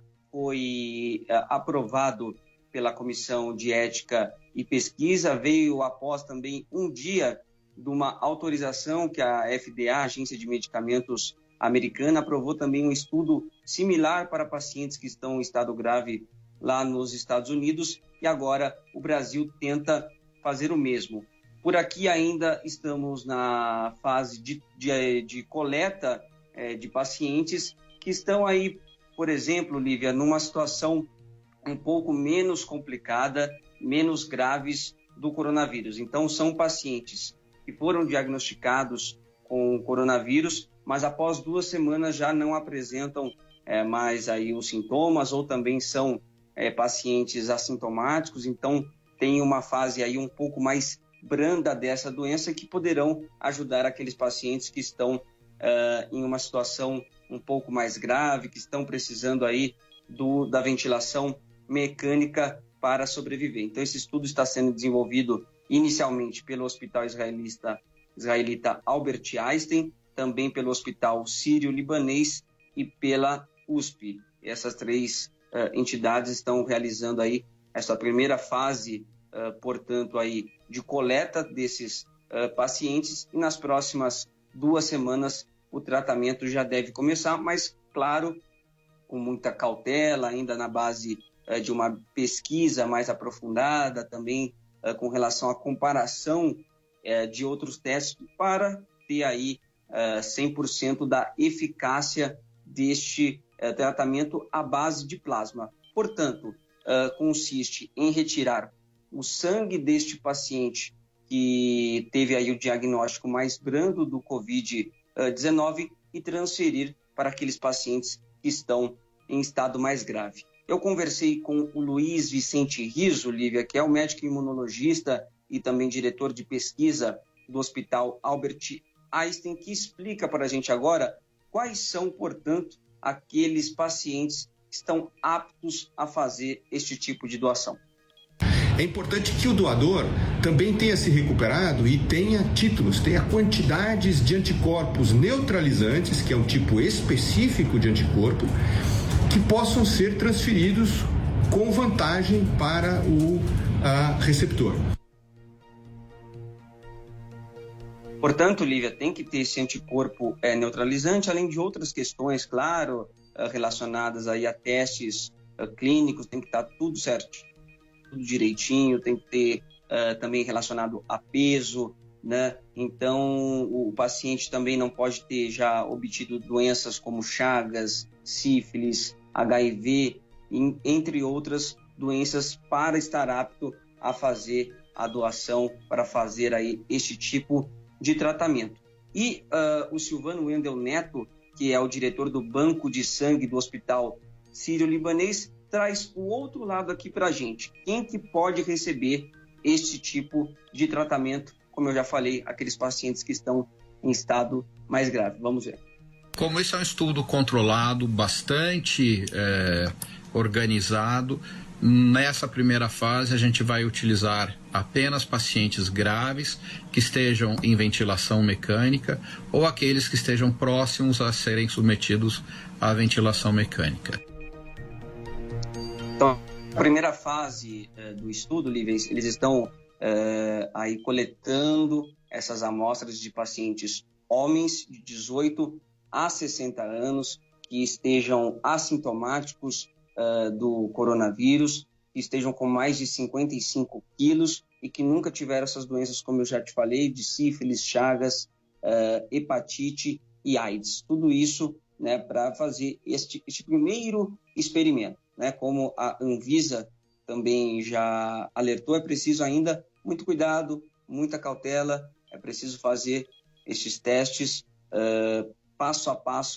foi aprovado pela Comissão de Ética e Pesquisa veio após também um dia de uma autorização que a FDA, a Agência de Medicamentos Americana, aprovou também um estudo similar para pacientes que estão em estado grave lá nos Estados Unidos, e agora o Brasil tenta fazer o mesmo. Por aqui ainda estamos na fase de coleta de pacientes que estão aí, por exemplo, Lívia, numa situação um pouco menos complicada, menos graves do coronavírus. Então, são pacientes que foram diagnosticados com coronavírus, mas após 2 semanas já não apresentam mais aí os sintomas, ou também são pacientes assintomáticos, então tem uma fase aí um pouco mais branda dessa doença que poderão ajudar aqueles pacientes que estão em uma situação um pouco mais grave, que estão precisando aí da ventilação mecânica para sobreviver. Então, esse estudo está sendo desenvolvido inicialmente pelo Hospital Israelita Albert Einstein, também pelo Hospital Sírio-Libanês e pela USP. Essas 3 entidades estão realizando aí essa primeira fase, portanto, aí de coleta desses pacientes, e nas próximas 2 semanas o tratamento já deve começar, mas, claro, com muita cautela, ainda na base de uma pesquisa mais aprofundada, também com relação à comparação de outros testes, para ter aí 100% da eficácia deste tratamento à base de plasma. Portanto, consiste em retirar o sangue deste paciente que teve aí o diagnóstico mais brando do Covid-19 e transferir para aqueles pacientes que estão em estado mais grave. Eu conversei com o Luiz Vicente Riso, Lívia, que é o médico imunologista e também diretor de pesquisa do Hospital Albert Einstein, que explica para a gente agora quais são, portanto, aqueles pacientes que estão aptos a fazer este tipo de doação. É importante que o doador também tenha se recuperado e tenha títulos, tenha quantidades de anticorpos neutralizantes, que é um tipo específico de anticorpo, que possam ser transferidos com vantagem para o receptor. Portanto, Lívia, tem que ter esse anticorpo neutralizante, além de outras questões, claro, relacionadas aí a testes clínicos, tem que estar tudo certo, tudo direitinho, tem que ter também relacionado a peso, né? Então, o paciente também não pode ter já obtido doenças como Chagas, sífilis, HIV, entre outras doenças, para estar apto a fazer a doação, para fazer aí este tipo de tratamento. E o Silvano Wendel Neto, que é o diretor do Banco de Sangue do Hospital Sírio-Libanês, traz o outro lado aqui para a gente. Quem que pode receber este tipo de tratamento? Como eu já falei, aqueles pacientes que estão em estado mais grave. Vamos ver. Como esse é um estudo controlado, bastante organizado, nessa primeira fase a gente vai utilizar apenas pacientes graves que estejam em ventilação mecânica ou aqueles que estejam próximos a serem submetidos à ventilação mecânica. Então, a primeira fase do estudo, Lívia, eles estão aí coletando essas amostras de pacientes homens de 18 a 60 anos que estejam assintomáticos do coronavírus, que estejam com mais de 55 quilos e que nunca tiveram essas doenças, como eu já te falei, de sífilis, Chagas, hepatite e AIDS. Tudo isso, né, para fazer este primeiro experimento. Né, como a Anvisa também já alertou, é preciso ainda muito cuidado, muita cautela, é preciso fazer estes testes passo a passo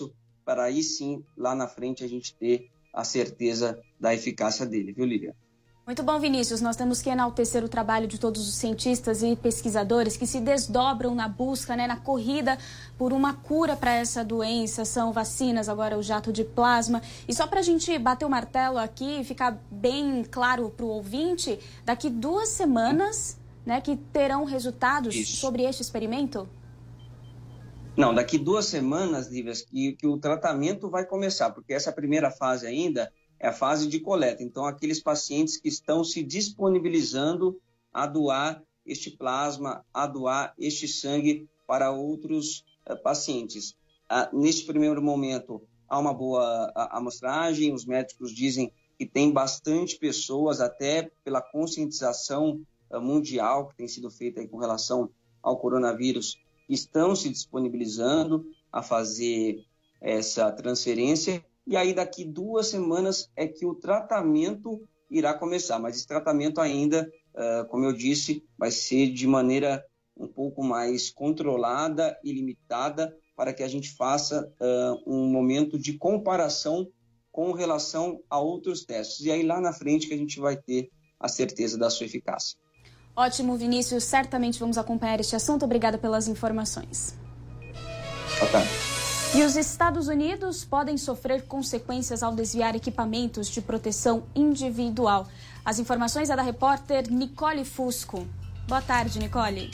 para aí sim, lá na frente, a gente ter a certeza da eficácia dele, viu, Lívia? Muito bom, Vinícius. Nós temos que enaltecer o trabalho de todos os cientistas e pesquisadores que se desdobram na busca, na corrida por uma cura para essa doença. São vacinas, agora o jato de plasma. E só para a gente bater o martelo aqui e ficar bem claro para o ouvinte, daqui 2 semanas, que terão resultados sobre este experimento? Não, daqui 2 semanas, Lívia, que o tratamento vai começar, porque essa primeira fase ainda é a fase de coleta. Então, aqueles pacientes que estão se disponibilizando a doar este plasma, a doar este sangue para outros pacientes. Neste primeiro momento, há uma boa amostragem, os médicos dizem que tem bastante pessoas, até pela conscientização mundial que tem sido feita aí com relação ao coronavírus, que estão se disponibilizando a fazer essa transferência. E aí, daqui 2 semanas é que o tratamento irá começar. Mas esse tratamento ainda, como eu disse, vai ser de maneira um pouco mais controlada e limitada para que a gente faça um momento de comparação com relação a outros testes. E aí, lá na frente, que a gente vai ter a certeza da sua eficácia. Ótimo, Vinícius. Certamente vamos acompanhar este assunto. Obrigada pelas informações. Boa tarde. E os Estados Unidos podem sofrer consequências ao desviar equipamentos de proteção individual. As informações é da repórter Nicole Fusco. Boa tarde, Nicole.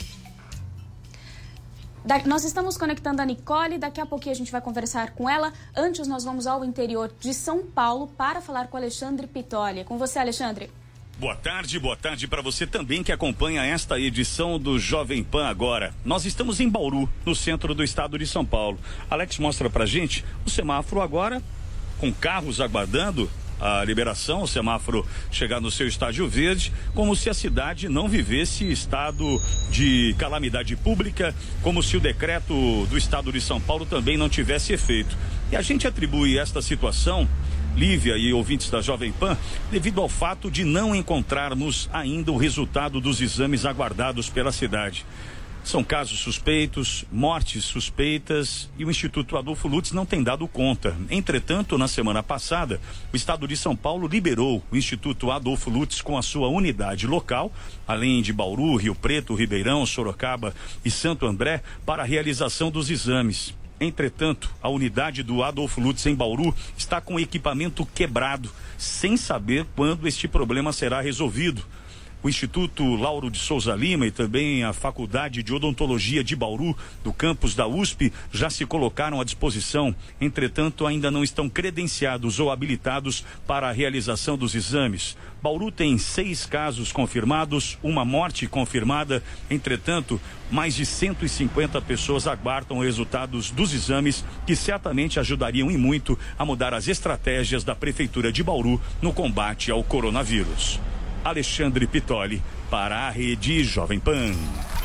Nós estamos conectando a Nicole, daqui a pouquinho a gente vai conversar com ela. Antes, nós vamos ao interior de São Paulo para falar com Alexandre Pitoli. Com você, Alexandre. Boa tarde para você também que acompanha esta edição do Jovem Pan Agora. Nós estamos em Bauru, no centro do estado de São Paulo. Alex mostra pra gente o semáforo agora, com carros aguardando a liberação, o semáforo chegar no seu estágio verde, como se a cidade não vivesse estado de calamidade pública, como se o decreto do estado de São Paulo também não tivesse efeito. E a gente atribui esta situação, Lívia e ouvintes da Jovem Pan, devido ao fato de não encontrarmos ainda o resultado dos exames aguardados pela cidade. São casos suspeitos, mortes suspeitas e o Instituto Adolfo Lutz não tem dado conta. Entretanto, na semana passada, o estado de São Paulo liberou o Instituto Adolfo Lutz com a sua unidade local, além de Bauru, Rio Preto, Ribeirão, Sorocaba e Santo André, para a realização dos exames. Entretanto, a unidade do Adolfo Lutz em Bauru está com o equipamento quebrado, sem saber quando este problema será resolvido. O Instituto Lauro de Souza Lima e também a Faculdade de Odontologia de Bauru, do campus da USP, já se colocaram à disposição. Entretanto, ainda não estão credenciados ou habilitados para a realização dos exames. Bauru tem 6 casos confirmados, uma morte confirmada. Entretanto, mais de 150 pessoas aguardam resultados dos exames que certamente ajudariam e muito a mudar as estratégias da Prefeitura de Bauru no combate ao coronavírus. Alexandre Pitoli, para a Rede Jovem Pan.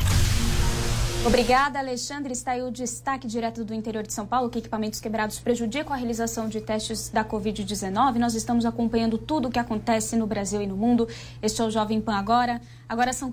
Obrigada, Alexandre. Está aí o destaque direto do interior de São Paulo, que equipamentos quebrados prejudicam a realização de testes da Covid-19. Nós estamos acompanhando tudo o que acontece no Brasil e no mundo. Este é o Jovem Pan Agora. Agora são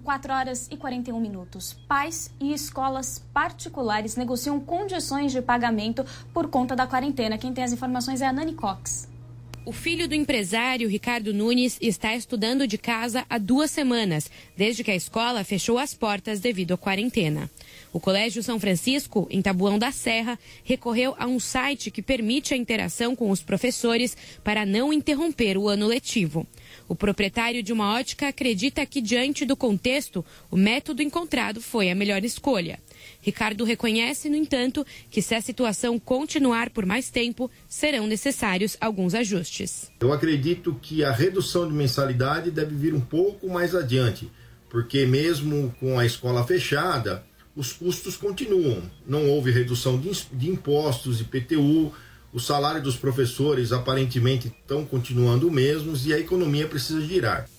4h41. Pais e escolas particulares negociam condições de pagamento por conta da quarentena. Quem tem as informações é a Nani Cox. O filho do empresário Ricardo Nunes está estudando de casa há 2 semanas, desde que a escola fechou as portas devido à quarentena. O Colégio São Francisco, em Taboão da Serra, recorreu a um site que permite a interação com os professores para não interromper o ano letivo. O proprietário de uma ótica acredita que, diante do contexto, o método encontrado foi a melhor escolha. Ricardo reconhece, no entanto, que se a situação continuar por mais tempo, serão necessários alguns ajustes. Eu acredito que a redução de mensalidade deve vir um pouco mais adiante, porque mesmo com a escola fechada, os custos continuam. Não houve redução de impostos, IPTU, o salário dos professores aparentemente estão continuando os mesmos e a economia precisa girar.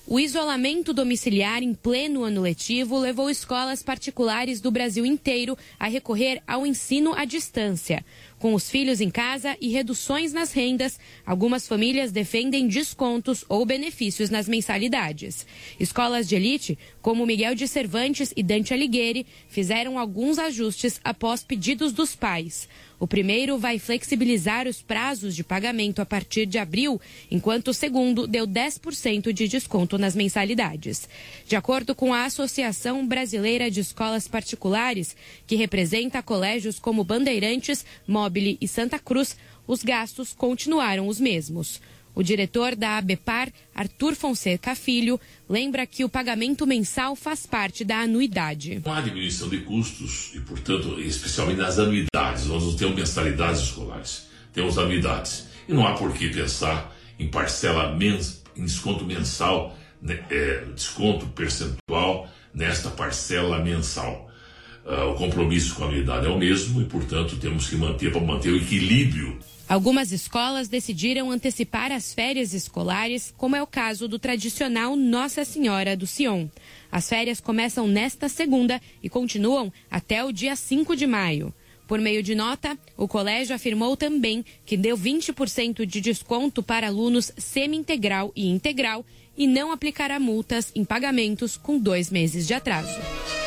O isolamento domiciliar em pleno ano letivo levou escolas particulares do Brasil inteiro a recorrer ao ensino à distância. Com os filhos em casa e reduções nas rendas, algumas famílias defendem descontos ou benefícios nas mensalidades. Escolas de elite, como Miguel de Cervantes e Dante Alighieri, fizeram alguns ajustes após pedidos dos pais. O primeiro vai flexibilizar os prazos de pagamento a partir de abril, enquanto o segundo deu 10% de desconto nas mensalidades. De acordo com a Associação Brasileira de Escolas Particulares, que representa colégios como Bandeirantes, Mobile e Santa Cruz, os gastos continuaram os mesmos. O diretor da ABEPAR, Arthur Fonseca Filho, lembra que o pagamento mensal faz parte da anuidade. Não há diminuição de custos e, portanto, especialmente nas anuidades. Nós não temos mensalidades escolares, temos anuidades. E não há por que pensar em em desconto mensal, desconto percentual nesta parcela mensal. O compromisso com a anuidade é o mesmo e, portanto, temos que manter para manter o equilíbrio. Algumas escolas decidiram antecipar as férias escolares, como é o caso do tradicional Nossa Senhora do Sion. As férias começam nesta segunda e continuam até o dia 5 de maio. Por meio de nota, o colégio afirmou também que deu 20% de desconto para alunos semi-integral e integral e não aplicará multas em pagamentos com 2 meses de atraso.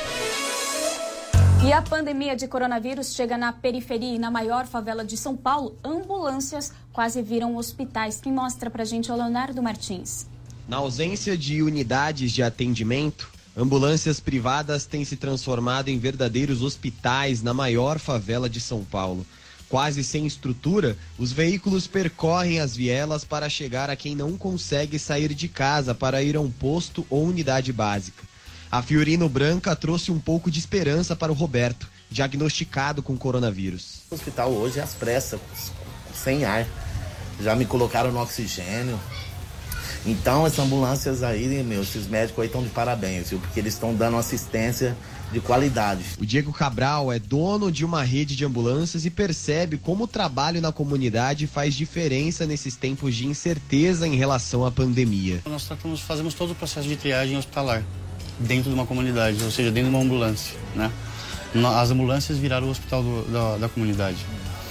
E a pandemia de coronavírus chega na periferia e na maior favela de São Paulo, ambulâncias quase viram hospitais. Quem mostra pra gente é o Leonardo Martins. Na ausência de unidades de atendimento, ambulâncias privadas têm se transformado em verdadeiros hospitais na maior favela de São Paulo. Quase sem estrutura, os veículos percorrem as vielas para chegar a quem não consegue sair de casa para ir a um posto ou unidade básica. A Fiorino Branca trouxe um pouco de esperança para o Roberto, diagnosticado com coronavírus. O hospital hoje é às pressas, sem ar. Já me colocaram no oxigênio. Então, essas ambulâncias aí, esses médicos aí estão de parabéns, viu? Porque eles estão dando assistência de qualidade. O Diego Cabral é dono de uma rede de ambulâncias e percebe como o trabalho na comunidade faz diferença nesses tempos de incerteza em relação à pandemia. Nós fazemos todo o processo de triagem hospitalar dentro de uma comunidade, ou seja, dentro de uma ambulância, né? As ambulâncias viraram o hospital da comunidade.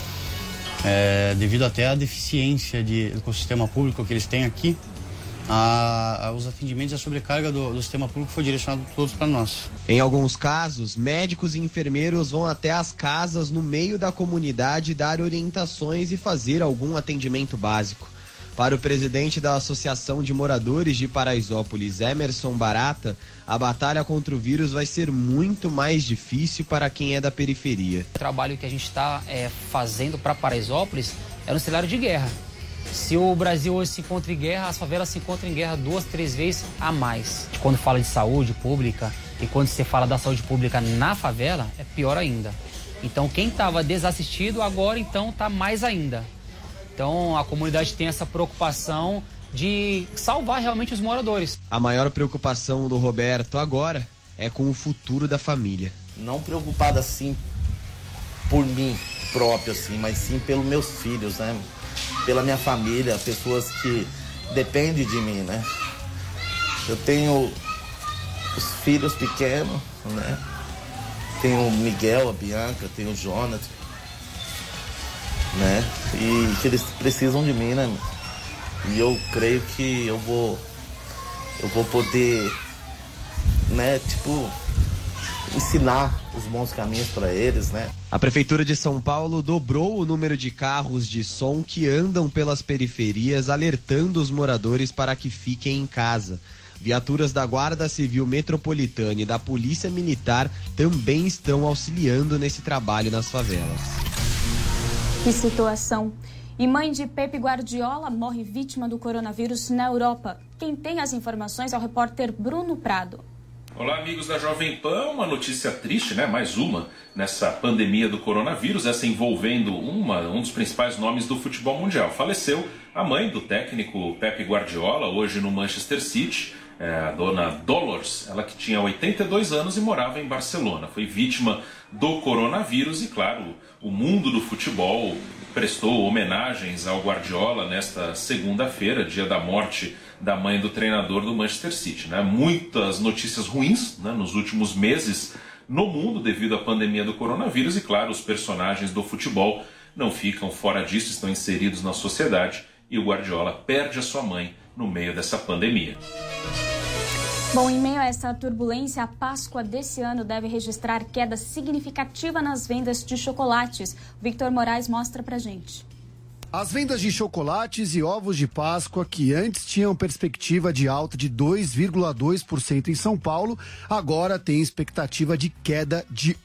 Devido até à deficiência de ecossistema público que eles têm aqui, os atendimentos e a sobrecarga do sistema público foi direcionado todos para nós. Em alguns casos, médicos e enfermeiros vão até as casas no meio da comunidade dar orientações e fazer algum atendimento básico. Para o presidente da Associação de Moradores de Paraisópolis, Emerson Barata, a batalha contra o vírus vai ser muito mais difícil para quem é da periferia. O trabalho que a gente está fazendo para Paraisópolis é no cenário de guerra. Se o Brasil hoje se encontra em guerra, as favelas se encontram em guerra 2, 3 vezes a mais. Quando fala de saúde pública e quando você fala da saúde pública na favela, é pior ainda. Então quem estava desassistido agora então está mais ainda. Então a comunidade tem essa preocupação de salvar realmente os moradores. A maior preocupação do Roberto agora é com o futuro da família. Não preocupado assim por mim próprio, assim, mas sim pelos meus filhos, né? Pela minha família, pessoas que dependem de mim, né? Eu tenho os filhos pequenos, né? Tenho o Miguel, a Bianca, tenho o Jonathan, né? E que eles precisam de mim, né? E eu creio que eu vou poder, né, ensinar os bons caminhos para eles, né? A Prefeitura de São Paulo dobrou o número de carros de som que andam pelas periferias, alertando os moradores para que fiquem em casa. Viaturas da Guarda Civil Metropolitana e da Polícia Militar também estão auxiliando nesse trabalho nas favelas. Que situação! E mãe de Pepe Guardiola morre vítima do coronavírus na Europa. Quem tem as informações é o repórter Bruno Prado. Olá, amigos da Jovem Pan. Uma notícia triste, né? Mais uma nessa pandemia do coronavírus, essa envolvendo um dos principais nomes do futebol mundial. Faleceu a mãe do técnico Pepe Guardiola, hoje no Manchester City, a dona Dolores, ela que tinha 82 anos e morava em Barcelona. Foi vítima do coronavírus e, claro, o mundo do futebol prestou homenagens ao Guardiola nesta segunda-feira, dia da morte da mãe do treinador do Manchester City, né? Muitas notícias ruins, né, nos últimos meses no mundo devido à pandemia do coronavírus e, claro, os personagens do futebol não ficam fora disso, estão inseridos na sociedade e o Guardiola perde a sua mãe no meio dessa pandemia. Bom, em meio a essa turbulência, a Páscoa desse ano deve registrar queda significativa nas vendas de chocolates. O Victor Moraes mostra pra gente. As vendas de chocolates e ovos de Páscoa, que antes tinham perspectiva de alta de 2,2% em São Paulo, agora têm expectativa de queda de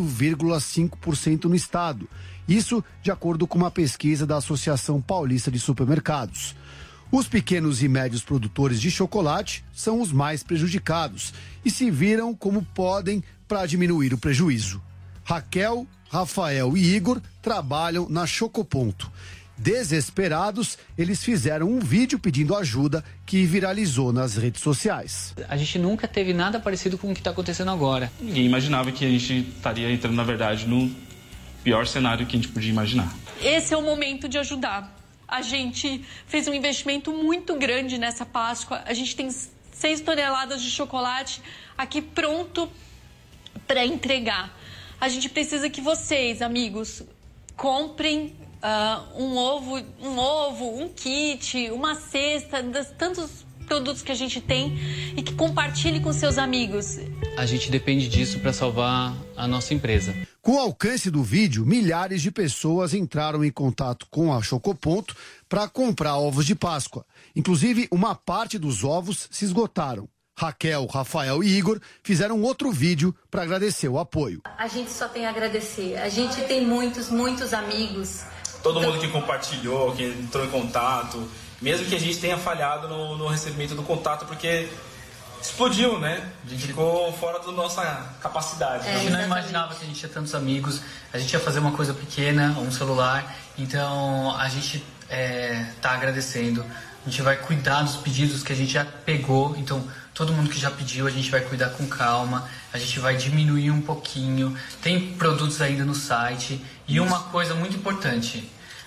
8,5% no estado. Isso de acordo com uma pesquisa da Associação Paulista de Supermercados. Os pequenos e médios produtores de chocolate são os mais prejudicados e se viram como podem para diminuir o prejuízo. Raquel, Rafael e Igor trabalham na Chocoponto. Desesperados, eles fizeram um vídeo pedindo ajuda que viralizou nas redes sociais. A gente nunca teve nada parecido com o que está acontecendo agora. Ninguém imaginava que a gente estaria entrando, na verdade, no pior cenário que a gente podia imaginar. Esse é o momento de ajudar. A gente fez um investimento muito grande nessa Páscoa. A gente tem 6 toneladas de chocolate aqui pronto para entregar. A gente precisa que vocês, amigos, comprem um ovo, um kit, uma cesta, tantos produtos que a gente tem e que compartilhe com seus amigos. A gente depende disso para salvar a nossa empresa. Com o alcance do vídeo, milhares de pessoas entraram em contato com a Chocoponto para comprar ovos de Páscoa. Inclusive, uma parte dos ovos se esgotaram. Raquel, Rafael e Igor fizeram outro vídeo para agradecer o apoio. A gente só tem a agradecer. A gente tem muitos amigos. Todo mundo que compartilhou, que entrou em contato, mesmo que a gente tenha falhado no recebimento do contato, porque explodiu, né? A gente ficou fora da nossa capacidade. A gente não imaginava que a gente tinha tantos amigos, a gente ia fazer uma coisa pequena, um celular, então a gente tá agradecendo. A gente vai cuidar dos pedidos que a gente já pegou, então todo mundo que já pediu a gente vai cuidar com calma, a gente vai diminuir um pouquinho, tem produtos ainda no site. E uma coisa muito importante,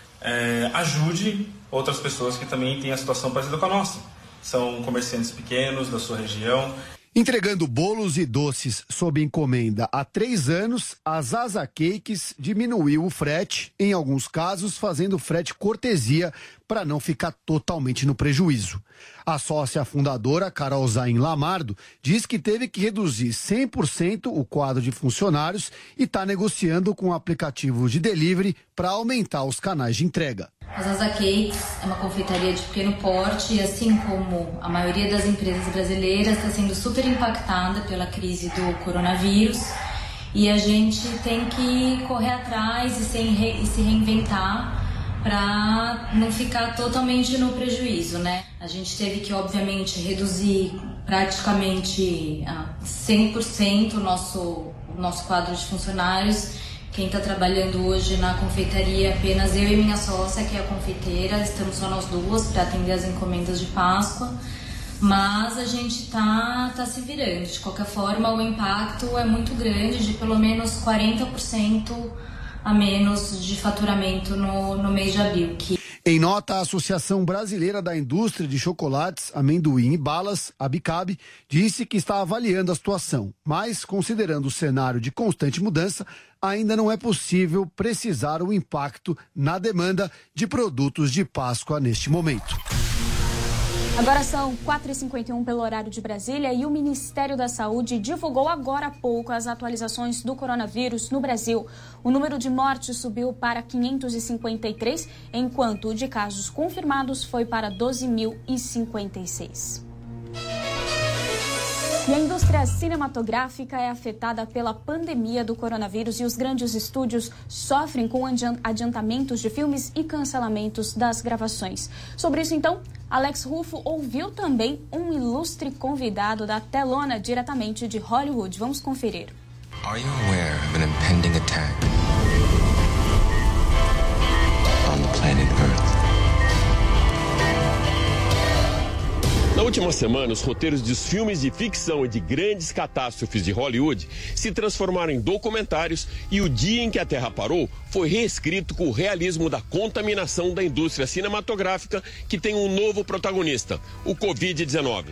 ajude outras pessoas que também têm a situação parecida com a nossa. São comerciantes pequenos da sua região. Entregando bolos e doces sob encomenda há 3 anos, a Zaza Cakes diminuiu o frete, em alguns casos fazendo frete cortesia para não ficar totalmente no prejuízo. A sócia fundadora, Carol Zain Lamardo, diz que teve que reduzir 100% o quadro de funcionários e está negociando com o aplicativo de delivery para aumentar os canais de entrega. A Zaza Cakes é uma confeitaria de pequeno porte e, assim como a maioria das empresas brasileiras, está sendo super impactada pela crise do coronavírus e a gente tem que correr atrás e se reinventar para não ficar totalmente no prejuízo, né? A gente teve que, obviamente, reduzir praticamente 100% o nosso quadro de funcionários. Quem está trabalhando hoje na confeitaria é apenas eu e minha sócia, que é a confeiteira. Estamos só nós duas para atender as encomendas de Páscoa. Mas a gente tá se virando. De qualquer forma, o impacto é muito grande, de pelo menos 40% a menos de faturamento no mês de abril. Em nota, a Associação Brasileira da Indústria de Chocolates, Amendoim e Balas, a ABICAB, disse que está avaliando a situação, mas, considerando o cenário de constante mudança, ainda não é possível precisar o impacto na demanda de produtos de Páscoa neste momento. Agora são 4h51 pelo horário de Brasília e o Ministério da Saúde divulgou agora há pouco as atualizações do coronavírus no Brasil. O número de mortes subiu para 553, enquanto o de casos confirmados foi para 12.056. E a indústria cinematográfica é afetada pela pandemia do coronavírus e os grandes estúdios sofrem com adiantamentos de filmes e cancelamentos das gravações. Sobre isso, então, Alex Rufo ouviu também um ilustre convidado da telona diretamente de Hollywood. Vamos conferir. Are you aware of an impending attack on the planet Earth? Na última semana, os roteiros dos filmes de ficção e de grandes catástrofes de Hollywood se transformaram em documentários e o dia em que a Terra parou foi reescrito com o realismo da contaminação da indústria cinematográfica, que tem um novo protagonista, o Covid-19.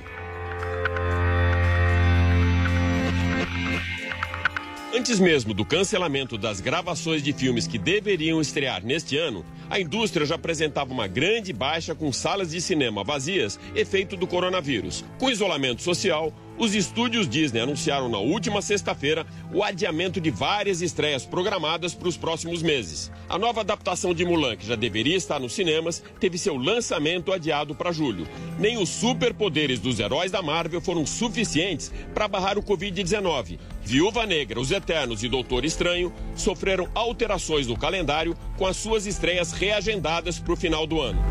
Antes mesmo do cancelamento das gravações de filmes que deveriam estrear neste ano, a indústria já apresentava uma grande baixa com salas de cinema vazias, efeito do coronavírus. Com isolamento social, os estúdios Disney anunciaram na última sexta-feira o adiamento de várias estreias programadas para os próximos meses. A nova adaptação de Mulan, que já deveria estar nos cinemas, teve seu lançamento adiado para julho. Nem os superpoderes dos heróis da Marvel foram suficientes para barrar o Covid-19. Viúva Negra, Os Eternos e Doutor Estranho sofreram alterações no calendário com as suas estreias reagendadas para o final do ano.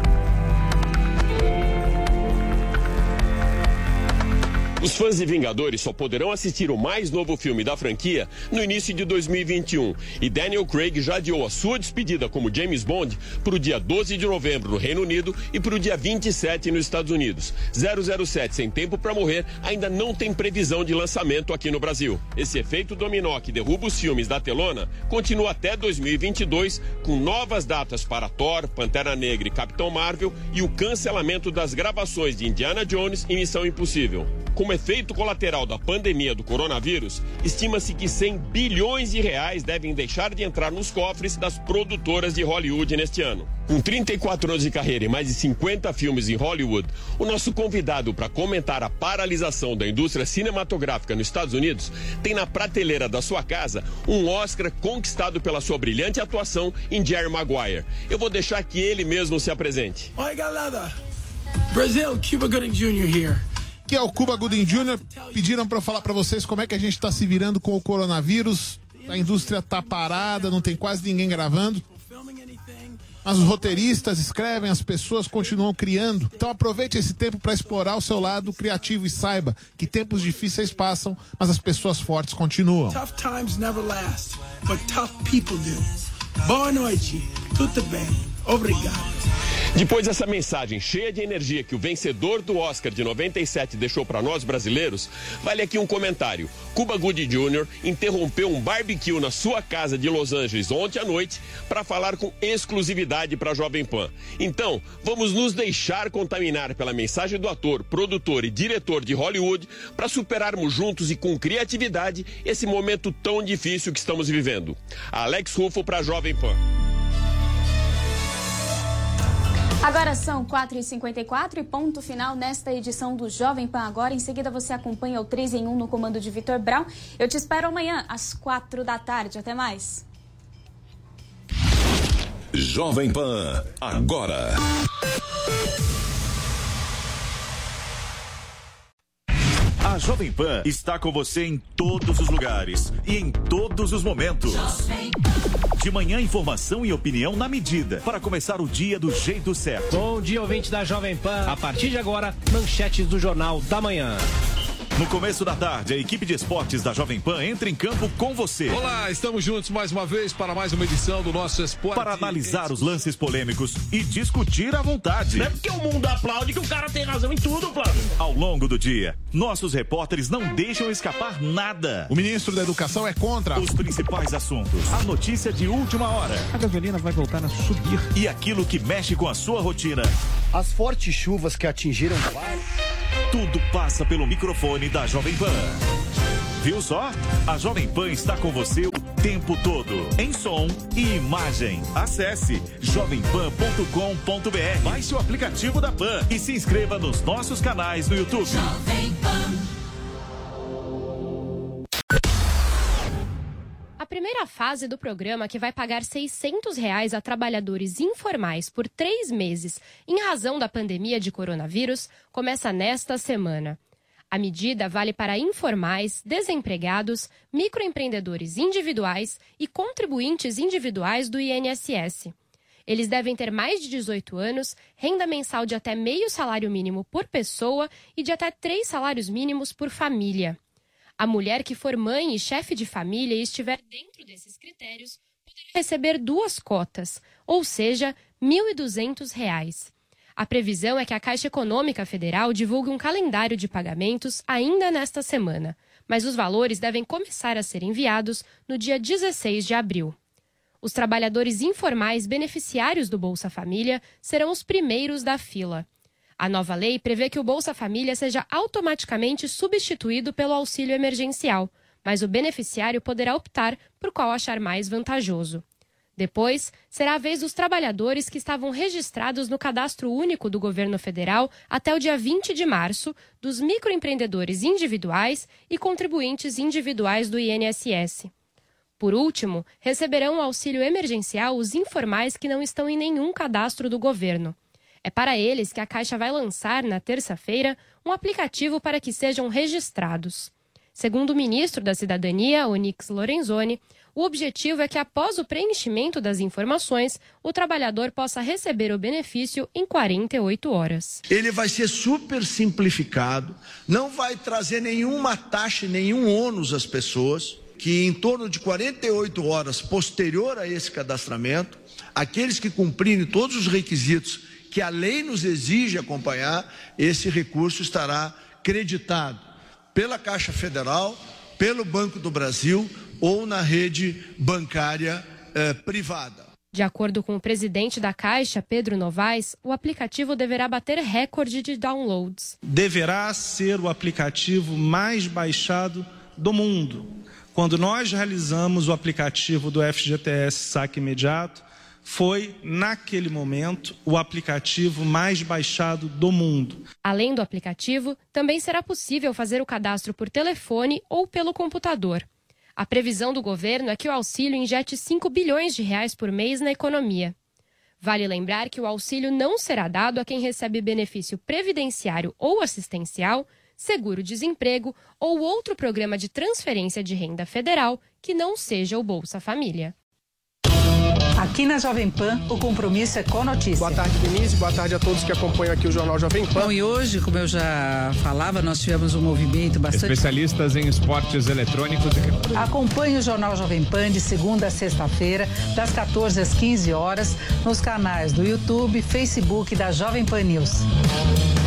Os fãs de Vingadores só poderão assistir o mais novo filme da franquia no início de 2021. E Daniel Craig já adiou a sua despedida como James Bond para o dia 12 de novembro no Reino Unido e para o dia 27 nos Estados Unidos. 007 Sem Tempo para Morrer ainda não tem previsão de lançamento aqui no Brasil. Esse efeito dominó que derruba os filmes da telona continua até 2022, com novas datas para Thor, Pantera Negra e Capitão Marvel e o cancelamento das gravações de Indiana Jones e Missão Impossível. Como efeito colateral da pandemia do coronavírus, estima-se que 100 bilhões de reais devem deixar de entrar nos cofres das produtoras de Hollywood neste ano. Com 34 anos de carreira e mais de 50 filmes em Hollywood, o nosso convidado para comentar a paralisação da indústria cinematográfica nos Estados Unidos tem na prateleira da sua casa um Oscar conquistado pela sua brilhante atuação em Jerry Maguire. Eu vou deixar que ele mesmo se apresente. Oi, galera! Brasil, Cuba Gooding Jr. here. Que é o Cuba Gooding Jr. Pediram para eu falar para vocês como é que a gente está se virando com o coronavírus. A indústria tá parada, não tem quase ninguém gravando. Mas os roteiristas escrevem, as pessoas continuam criando. Então aproveite esse tempo para explorar o seu lado criativo e saiba que tempos difíceis passam, mas as pessoas fortes continuam. Tough times never last, but tough people do. Boa noite, tudo bem, obrigado. Depois dessa mensagem cheia de energia que o vencedor do Oscar de 97 deixou para nós brasileiros, vale aqui um comentário. Cuba Gooding Jr. interrompeu um barbecue na sua casa de Los Angeles ontem à noite para falar com exclusividade para a Jovem Pan. Então, vamos nos deixar contaminar pela mensagem do ator, produtor e diretor de Hollywood para superarmos juntos e com criatividade esse momento tão difícil que estamos vivendo. Alex Rufo para a Jovem Pan. Agora são 4h54 e ponto final nesta edição do Jovem Pan Agora. Em seguida você acompanha o 3 em 1 no comando de Vitor Brown. Eu te espero amanhã às 4 da tarde. Até mais. Jovem Pan Agora. A Jovem Pan está com você em todos os lugares e em todos os momentos. De manhã, informação e opinião na medida, para começar o dia do jeito certo. Bom dia, ouvinte da Jovem Pan. A partir de agora, manchetes do Jornal da Manhã. No começo da tarde, a equipe de esportes da Jovem Pan entra em campo com você. Olá, estamos juntos mais uma vez para mais uma edição do nosso Esporte. Para analisar os lances polêmicos e discutir à vontade. Não é porque o mundo aplaude que o cara tem razão em tudo, Flávio. Ao longo do dia, nossos repórteres não deixam escapar nada. O ministro da Educação é contra os principais assuntos. A notícia de última hora. A gasolina vai voltar a subir. E aquilo que mexe com a sua rotina. As fortes chuvas que atingiram... Tudo passa pelo microfone da Jovem Pan. Viu só? A Jovem Pan está com você o tempo todo, em som e imagem. Acesse jovempan.com.br, baixe o aplicativo da Pan e se inscreva nos nossos canais no YouTube. Jovem Pan. A primeira fase do programa, que vai pagar R$ 600 a trabalhadores informais por 3 meses em razão da pandemia de coronavírus, começa nesta semana. A medida vale para informais, desempregados, microempreendedores individuais e contribuintes individuais do INSS. Eles devem ter mais de 18 anos, renda mensal de até meio salário mínimo por pessoa e de até 3 salários mínimos por família. A mulher que for mãe e chefe de família e estiver dentro desses critérios poderá receber 2 cotas, ou seja, R$ 1.200. A previsão é que a Caixa Econômica Federal divulgue um calendário de pagamentos ainda nesta semana, mas os valores devem começar a ser enviados no dia 16 de abril. Os trabalhadores informais beneficiários do Bolsa Família serão os primeiros da fila. A nova lei prevê que o Bolsa Família seja automaticamente substituído pelo auxílio emergencial, mas o beneficiário poderá optar por qual achar mais vantajoso. Depois, será a vez dos trabalhadores que estavam registrados no Cadastro Único do Governo Federal até o dia 20 de março, dos microempreendedores individuais e contribuintes individuais do INSS. Por último, receberão o auxílio emergencial os informais que não estão em nenhum cadastro do governo. É para eles que a Caixa vai lançar, na terça-feira, um aplicativo para que sejam registrados. Segundo o ministro da Cidadania, Onyx Lorenzoni, o objetivo é que, após o preenchimento das informações, o trabalhador possa receber o benefício em 48 horas. Ele vai ser super simplificado, não vai trazer nenhuma taxa, nenhum ônus às pessoas, que em torno de 48 horas posterior a esse cadastramento, aqueles que cumprirem todos os requisitos que a lei nos exige acompanhar, esse recurso estará creditado pela Caixa Federal, pelo Banco do Brasil ou na rede bancária privada. De acordo com o presidente da Caixa, Pedro Novaes, o aplicativo deverá bater recorde de downloads. Deverá ser o aplicativo mais baixado do mundo. Quando nós realizamos o aplicativo do FGTS Saque Imediato, foi, naquele momento, o aplicativo mais baixado do mundo. Além do aplicativo, também será possível fazer o cadastro por telefone ou pelo computador. A previsão do governo é que o auxílio injete 5 bilhões de reais por mês na economia. Vale lembrar que o auxílio não será dado a quem recebe benefício previdenciário ou assistencial, seguro-desemprego ou outro programa de transferência de renda federal que não seja o Bolsa Família. Aqui na Jovem Pan, o compromisso é com notícia. Boa tarde, Denise. Boa tarde a todos que acompanham aqui o Jornal Jovem Pan. Bom, e hoje, como eu já falava, nós tivemos um movimento bastante... Especialistas em esportes eletrônicos e... Acompanhe o Jornal Jovem Pan de segunda a sexta-feira, das 14 às 15 horas, nos canais do YouTube e Facebook da Jovem Pan News.